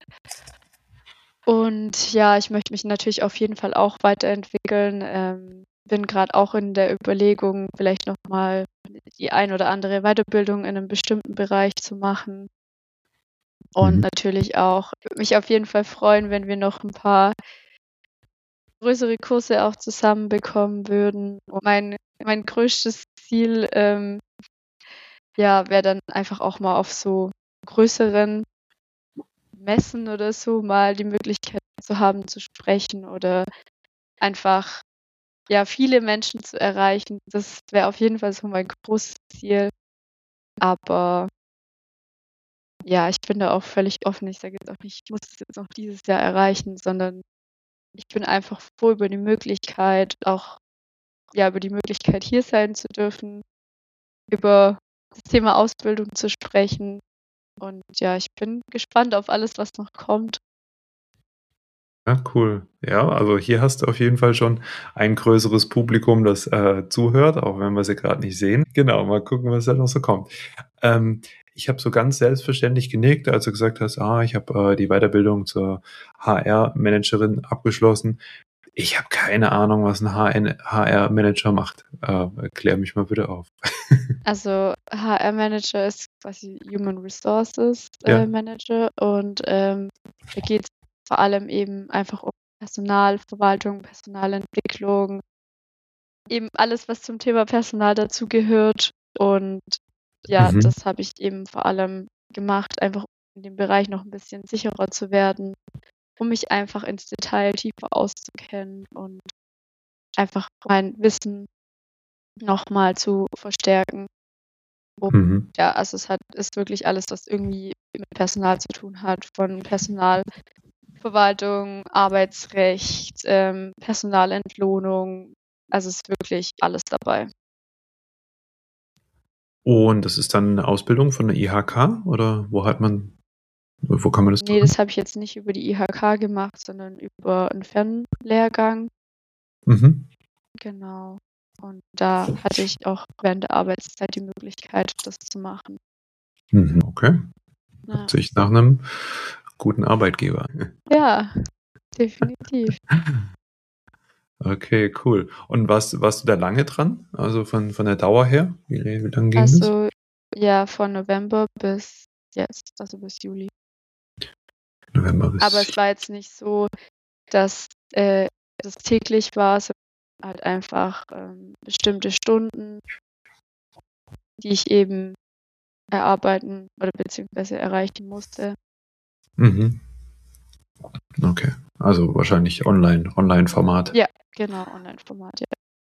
Und ja, ich möchte mich natürlich auf jeden Fall auch weiterentwickeln. Bin gerade auch in der Überlegung, vielleicht noch mal die ein oder andere Weiterbildung in einem bestimmten Bereich zu machen. Und Mhm. natürlich auch würde mich auf jeden Fall freuen, wenn wir noch ein paar größere Kurse auch zusammen bekommen würden. Und mein größtes Ziel, ja, wäre dann einfach auch mal auf so größeren Messen oder so mal die Möglichkeit zu haben, zu sprechen oder einfach, ja, viele Menschen zu erreichen. Das wäre auf jeden Fall so mein großes Ziel. Aber ja, ich bin da auch völlig offen. Ich sage jetzt auch nicht, ich muss es jetzt noch dieses Jahr erreichen, sondern ich bin einfach froh über die Möglichkeit, auch ja, über die Möglichkeit, hier sein zu dürfen, über das Thema Ausbildung zu sprechen. Und ja, ich bin gespannt auf alles, was noch kommt. Ja, cool. Ja, also hier hast du auf jeden Fall schon ein größeres Publikum, das zuhört, auch wenn wir sie gerade nicht sehen. Genau, mal gucken, was da noch so kommt. Ähm, Ich habe so ganz selbstverständlich genickt, als du gesagt hast, ich habe die Weiterbildung zur HR-Managerin abgeschlossen. Ich habe keine Ahnung, was ein HR-Manager macht. Klär mich mal bitte auf. Also HR-Manager ist quasi Human Resources Ja. Manager und da geht es vor allem eben einfach um Personalverwaltung, Personalentwicklung, eben alles, was zum Thema Personal dazugehört. Und ja, Mhm. das habe ich eben vor allem gemacht, einfach in dem Bereich noch ein bisschen sicherer zu werden, um mich einfach ins Detail tiefer auszukennen und einfach mein Wissen nochmal zu verstärken. Und Mhm. ja, also ist wirklich alles, was irgendwie mit Personal zu tun hat, von Personalverwaltung, Arbeitsrecht, Personalentlohnung. Also ist wirklich alles dabei. Und das ist dann eine Ausbildung von der IHK oder wo kann man das Nee, machen? das habe ich jetzt nicht über die IHK gemacht, sondern über einen Fernlehrgang. Mhm. Genau. Und da hatte ich auch während der Arbeitszeit die Möglichkeit, das zu machen. Mhm. Okay. Ja, Hört sich nach einem guten Arbeitgeber. ja, definitiv. Okay, cool. Und warst du da lange dran? Also von der Dauer her? Wie lang ging das? Also ja, von November bis jetzt, also bis Juli. November Aber bis. es war jetzt nicht so, dass das täglich war, sondern halt einfach bestimmte Stunden, die ich eben erarbeiten oder beziehungsweise erreichen musste. Mhm. Okay. Also wahrscheinlich Online-Format. Ja, genau, Online-Format, ja.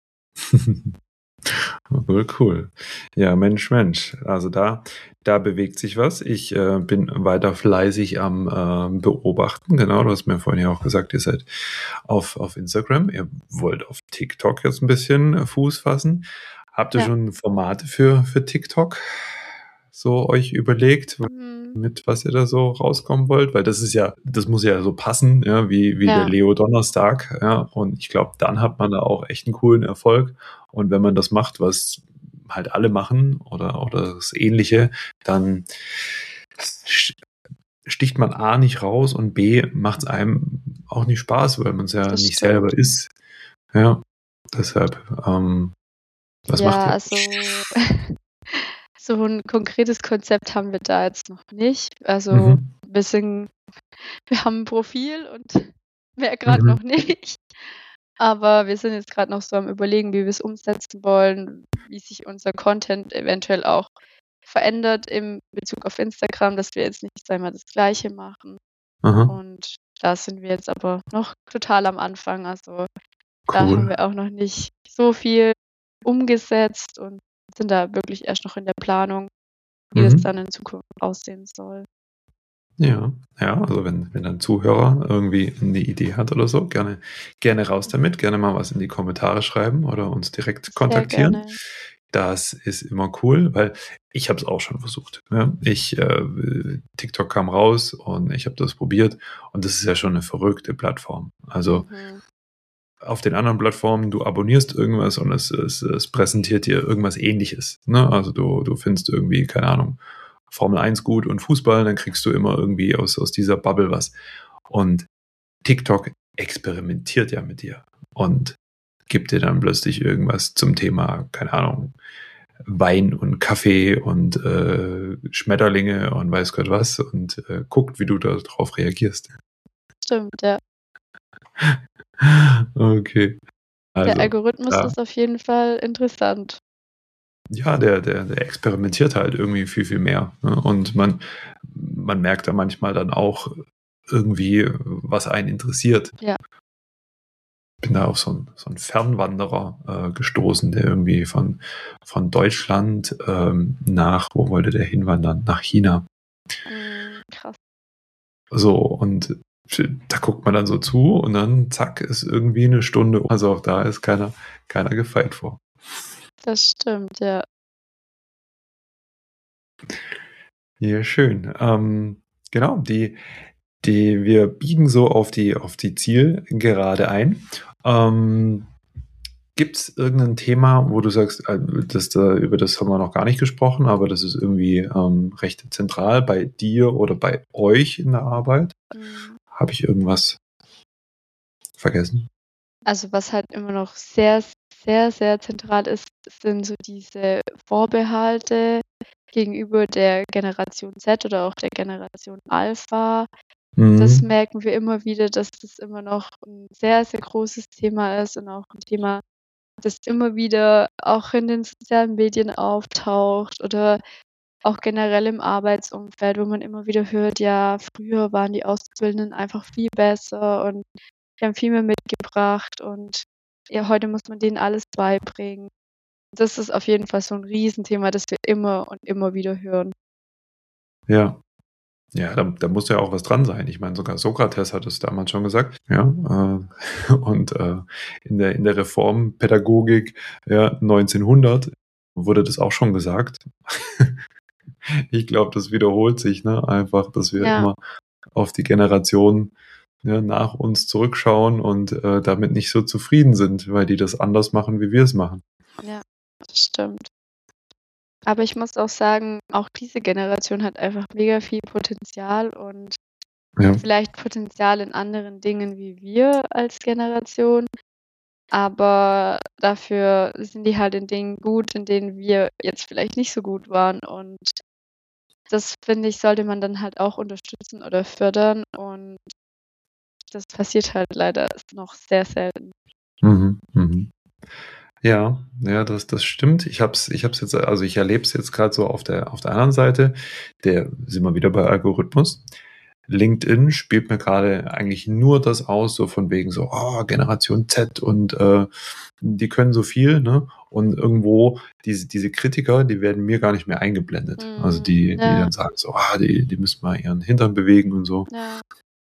Cool, cool. Ja, Mensch. Also da bewegt sich was. Ich bin weiter fleißig am Beobachten. Genau, du hast mir vorhin ja auch gesagt, ihr seid auf Instagram. Ihr wollt auf TikTok jetzt ein bisschen Fuß fassen. Habt ihr Ja. schon Formate für TikTok so euch überlegt, Mhm. mit was ihr da so rauskommen wollt? Weil das muss ja so passen, ja, wie der Ja, Leo Donnerstag, ja. Und ich glaube, dann hat man da auch echt einen coolen Erfolg. Und wenn man das macht, was halt alle machen oder das Ähnliche, dann sticht man A nicht raus und B macht es einem auch nicht Spaß, weil man es ja das nicht selber stimmt. ist. Ja, deshalb, was macht Ja, ihr? also so ein konkretes Konzept haben wir da jetzt noch nicht. Also Mhm. wir haben ein Profil und mehr gerade Mhm. noch nicht. Aber wir sind jetzt gerade noch so am Überlegen, wie wir es umsetzen wollen, wie sich unser Content eventuell auch verändert im Bezug auf Instagram, dass wir jetzt nicht zweimal das Gleiche machen. Aha, Und da sind wir jetzt aber noch total am Anfang. Also da haben cool. wir auch noch nicht so viel umgesetzt und sind da wirklich erst noch in der Planung, wie das Mhm. dann in Zukunft aussehen soll. Ja, ja, also wenn ein Zuhörer irgendwie eine Idee hat oder so, gerne raus damit, gerne mal was in die Kommentare schreiben oder uns direkt Sehr kontaktieren. gerne. Das ist immer cool, weil ich habe es auch schon versucht. Ja. TikTok kam raus und ich habe das probiert und das ist ja schon eine verrückte Plattform. Also Mhm. auf den anderen Plattformen, du abonnierst irgendwas und es präsentiert dir irgendwas Ähnliches. Ne? Also du findest irgendwie, keine Ahnung, Formel 1 gut und Fußball, dann kriegst du immer irgendwie aus dieser Bubble was. Und TikTok experimentiert ja mit dir und gibt dir dann plötzlich irgendwas zum Thema, keine Ahnung, Wein und Kaffee und Schmetterlinge und weiß Gott was und guckt, wie du darauf reagierst. Stimmt, ja. Okay, Der also Algorithmus da ist auf jeden Fall interessant. ja, der experimentiert halt irgendwie viel, viel mehr. Ne? Und man merkt da manchmal dann auch irgendwie, was einen interessiert. Ja. Bin da auf so einen Fernwanderer gestoßen, der irgendwie von Deutschland wo wollte der hinwandern? Nach China. Krass. So, und da guckt man dann so zu und dann zack, ist irgendwie eine Stunde. Also auch da ist keiner gefeit vor. Das stimmt, ja. Ja, schön. Genau, wir biegen so auf die Zielgerade ein. Gibt es irgendein Thema, wo du sagst, über das haben wir noch gar nicht gesprochen, aber das ist irgendwie recht zentral bei dir oder bei euch in der Arbeit? Mhm. Habe ich irgendwas vergessen? Also was halt immer noch sehr, sehr, sehr zentral ist, sind so diese Vorbehalte gegenüber der Generation Z oder auch der Generation Alpha. Das Mhm. merken wir immer wieder, dass das immer noch ein sehr, sehr großes Thema ist und auch ein Thema, das immer wieder auch in den sozialen Medien auftaucht oder auch generell im Arbeitsumfeld, wo man immer wieder hört, ja, früher waren die Auszubildenden einfach viel besser und die haben viel mehr mitgebracht und ja, heute muss man denen alles beibringen. Das ist auf jeden Fall so ein Riesenthema, das wir immer und immer wieder hören. Ja. Ja, da muss ja auch was dran sein. Ich meine, sogar Sokrates hat es damals schon gesagt. Ja, und in der Reformpädagogik, ja, 1900 wurde das auch schon gesagt. Ich glaube, das wiederholt sich, ne? Einfach, dass wir Ja, immer auf die Generation, ja, nach uns zurückschauen und damit nicht so zufrieden sind, weil die das anders machen, wie wir es machen. ja, das stimmt. Aber ich muss auch sagen, auch diese Generation hat einfach mega viel Potenzial und Ja, vielleicht Potenzial in anderen Dingen wie wir als Generation, aber dafür sind die halt in Dingen gut, in denen wir jetzt vielleicht nicht so gut waren und das, finde ich, sollte man dann halt auch unterstützen oder fördern und das passiert halt leider noch sehr selten. mhm, mhm. Ja, das stimmt. Ich hab's jetzt, also ich erlebe es jetzt gerade so auf der anderen Seite. Sind wir wieder bei Algorithmus. LinkedIn spielt mir gerade eigentlich nur das aus, so von wegen so, oh, Generation Z und die können so viel, ne? Und irgendwo diese Kritiker, die werden mir gar nicht mehr eingeblendet. Also die Ja, dann sagen so, die müssen mal ihren Hintern bewegen und so. ja.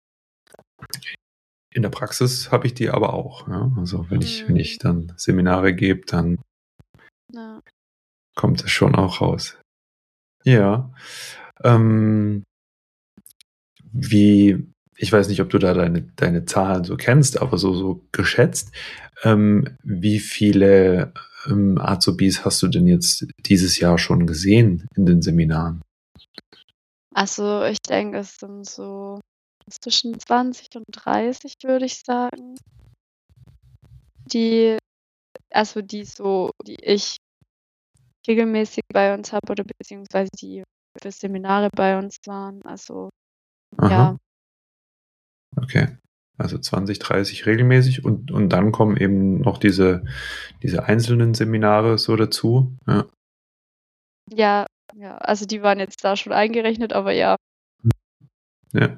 In der Praxis habe ich die aber auch. Ja? Also wenn Mhm. ich dann Seminare gebe, dann Ja. kommt das schon auch raus. Ja. Ähm, ich weiß nicht, ob du da deine Zahlen so kennst, aber so geschätzt, wie viele Azubis hast du denn jetzt dieses Jahr schon gesehen in den Seminaren? Also, ich denke, es sind so zwischen 20 und 30, würde ich sagen, die die ich regelmäßig bei uns habe oder beziehungsweise die für Seminare bei uns waren. Also, ja, Aha, okay. Also 20, 30 regelmäßig und dann kommen eben noch diese einzelnen Seminare so dazu. Ja. ja, ja, also die waren jetzt da schon eingerechnet, aber ja. Ja.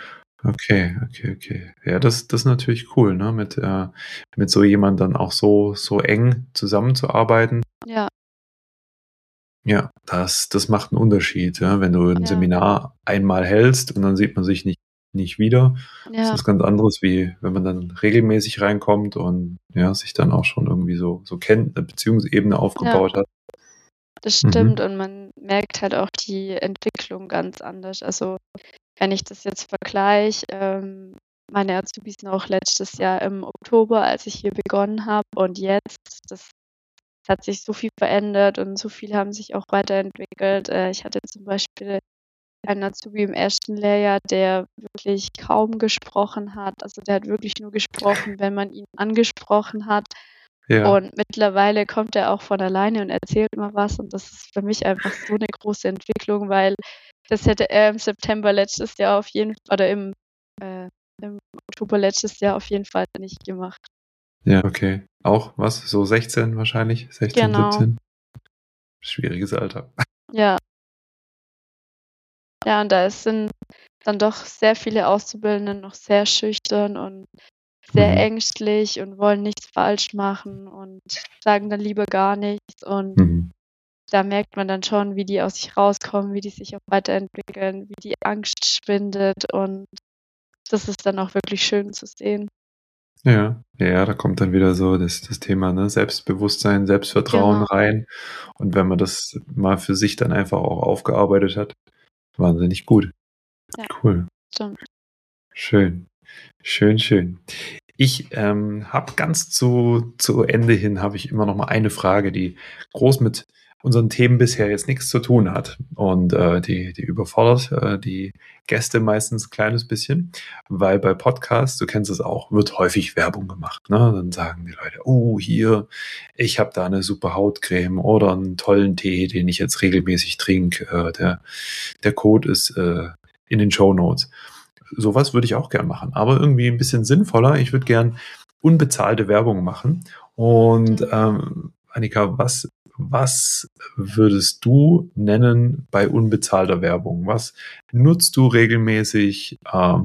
Okay. Ja, das ist natürlich cool, ne? Mit so jemand dann auch so eng zusammenzuarbeiten. Ja, Ja, das macht einen Unterschied. Ja? Wenn du ein Ja, Seminar einmal hältst und dann sieht man sich nicht wieder, ist ja, das ganz anderes, wie wenn man dann regelmäßig reinkommt und ja, sich dann auch schon irgendwie so kennt, eine Beziehungsebene ja, aufgebaut hat. das Mhm. stimmt. Und man merkt halt auch die Entwicklung ganz anders. Also wenn ich das jetzt vergleiche, meine Azubis noch letztes Jahr im Oktober, als ich hier begonnen habe, und jetzt, das hat sich so viel verändert und so viele haben sich auch weiterentwickelt. Ich hatte zum Beispiel einen Azubi im ersten Lehrjahr, der wirklich kaum gesprochen hat. Also der hat wirklich nur gesprochen, wenn man ihn angesprochen hat. Ja, Und mittlerweile kommt er auch von alleine und erzählt mal was. Und das ist für mich einfach so eine große Entwicklung, weil das hätte er im September letztes Jahr auf jeden Fall oder im Oktober letztes Jahr auf jeden Fall nicht gemacht. ja, okay. Auch was? So 16 wahrscheinlich? 16, Genau. 17? Schwieriges Alter. Ja, ja, und sind dann doch sehr viele Auszubildende noch sehr schüchtern und sehr Mhm. ängstlich und wollen nichts falsch machen und sagen dann lieber gar nichts. Und Mhm. da merkt man dann schon, wie die aus sich rauskommen, wie die sich auch weiterentwickeln, wie die Angst schwindet. Und das ist dann auch wirklich schön zu sehen. Ja, ja, da kommt dann wieder so das Thema, ne, Selbstbewusstsein, Selbstvertrauen Genau, rein. Und wenn man das mal für sich dann einfach auch aufgearbeitet hat, wahnsinnig gut. ja, Cool. stimmt. Schön. Schön, schön. Ich habe ganz zu Ende hin habe ich immer noch mal eine Frage, die groß mit unseren Themen bisher jetzt nichts zu tun hat. Und die überfordert die Gäste meistens ein kleines bisschen, weil bei Podcasts, du kennst es auch, wird häufig Werbung gemacht. Ne? Dann sagen die Leute, oh, hier, ich habe da eine super Hautcreme oder einen tollen Tee, den ich jetzt regelmäßig trinke. Der Code ist in den Shownotes. Sowas würde ich auch gern machen, aber irgendwie ein bisschen sinnvoller. Ich würde gern unbezahlte Werbung machen. Und Mhm. Annika, was würdest du nennen bei unbezahlter Werbung? Was nutzt du regelmäßig?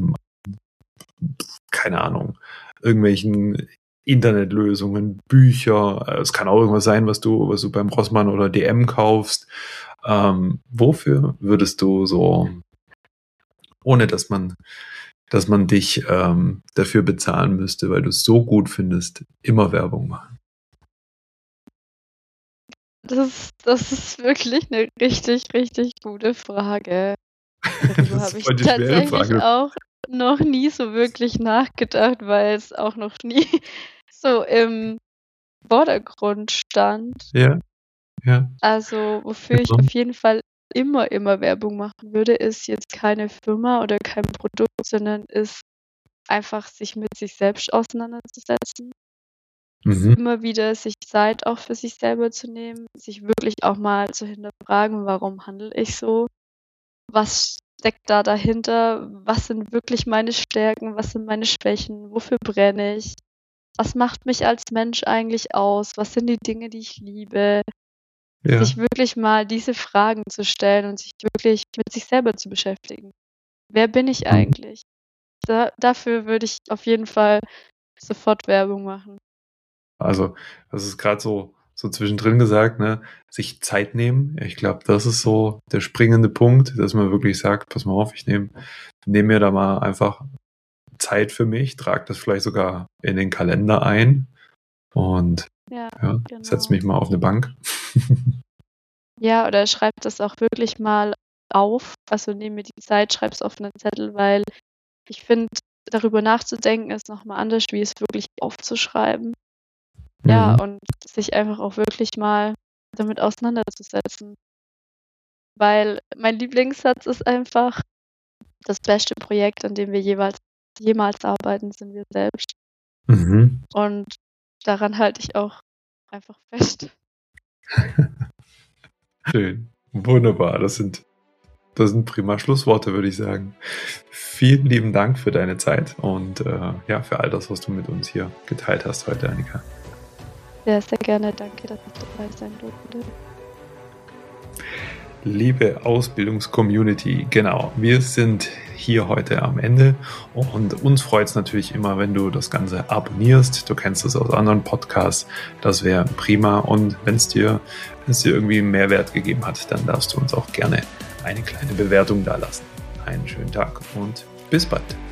Keine Ahnung, irgendwelchen Internetlösungen, Bücher. Es kann auch irgendwas sein, was du beim Rossmann oder DM kaufst. Wofür würdest du so, ohne dass man dich dafür bezahlen müsste, weil du es so gut findest, immer Werbung machen? Das ist wirklich eine richtig, richtig gute Frage. Darüber Das habe ist ich voll die schwere tatsächlich Frage. auch noch nie so wirklich nachgedacht, weil es auch noch nie so im Vordergrund stand. Ja, ja, Also, wofür ich genau. auf jeden Fall immer Werbung machen würde, ist jetzt keine Firma oder kein Produkt, sondern ist einfach sich mit sich selbst auseinanderzusetzen. Mhm. Immer wieder sich Zeit auch für sich selber zu nehmen, sich wirklich auch mal zu hinterfragen: „Warum handle ich so? Was steckt da dahinter? Was sind wirklich meine Stärken? Was sind meine Schwächen? Wofür brenne ich? Was macht mich als Mensch eigentlich aus? Was sind die Dinge, die ich liebe?“ Ja. Sich wirklich mal diese Fragen zu stellen und sich wirklich mit sich selber zu beschäftigen. Wer bin ich Mhm. eigentlich? Dafür würde ich auf jeden Fall sofort Werbung machen. Also, das ist gerade so zwischendrin gesagt, ne, sich Zeit nehmen. Ich glaube, das ist so der springende Punkt, dass man wirklich sagt, pass mal auf, ich nehme mir da mal einfach Zeit für mich, trage das vielleicht sogar in den Kalender ein und Ja, ja, setze genau. mich mal auf eine Bank. Ja, oder schreib das auch wirklich mal auf. Also, nehme mir die Zeit, schreib's auf 'nen Zettel, weil ich finde, darüber nachzudenken ist noch mal anders, wie es wirklich aufzuschreiben. Ja, Mhm. und sich einfach auch wirklich mal damit auseinanderzusetzen. Weil mein Lieblingssatz ist einfach: „Das beste Projekt, an dem wir jemals arbeiten, sind wir selbst.“ Mhm. Und daran halte ich auch einfach fest. Schön. Wunderbar. Das sind prima Schlussworte, würde ich sagen. Vielen lieben Dank für deine Zeit und ja, für all das, was du mit uns hier geteilt hast heute, Annika. Sehr, sehr gerne. Danke, dass ich dabei sein durfte. Liebe Ausbildungscommunity, genau, wir sind hier heute am Ende. Und uns freut es natürlich immer, wenn du das Ganze abonnierst. Du kennst es aus anderen Podcasts. Das wäre prima. Und wenn es dir irgendwie einen Mehrwert gegeben hat, dann darfst du uns auch gerne eine kleine Bewertung da lassen. Einen schönen Tag und bis bald.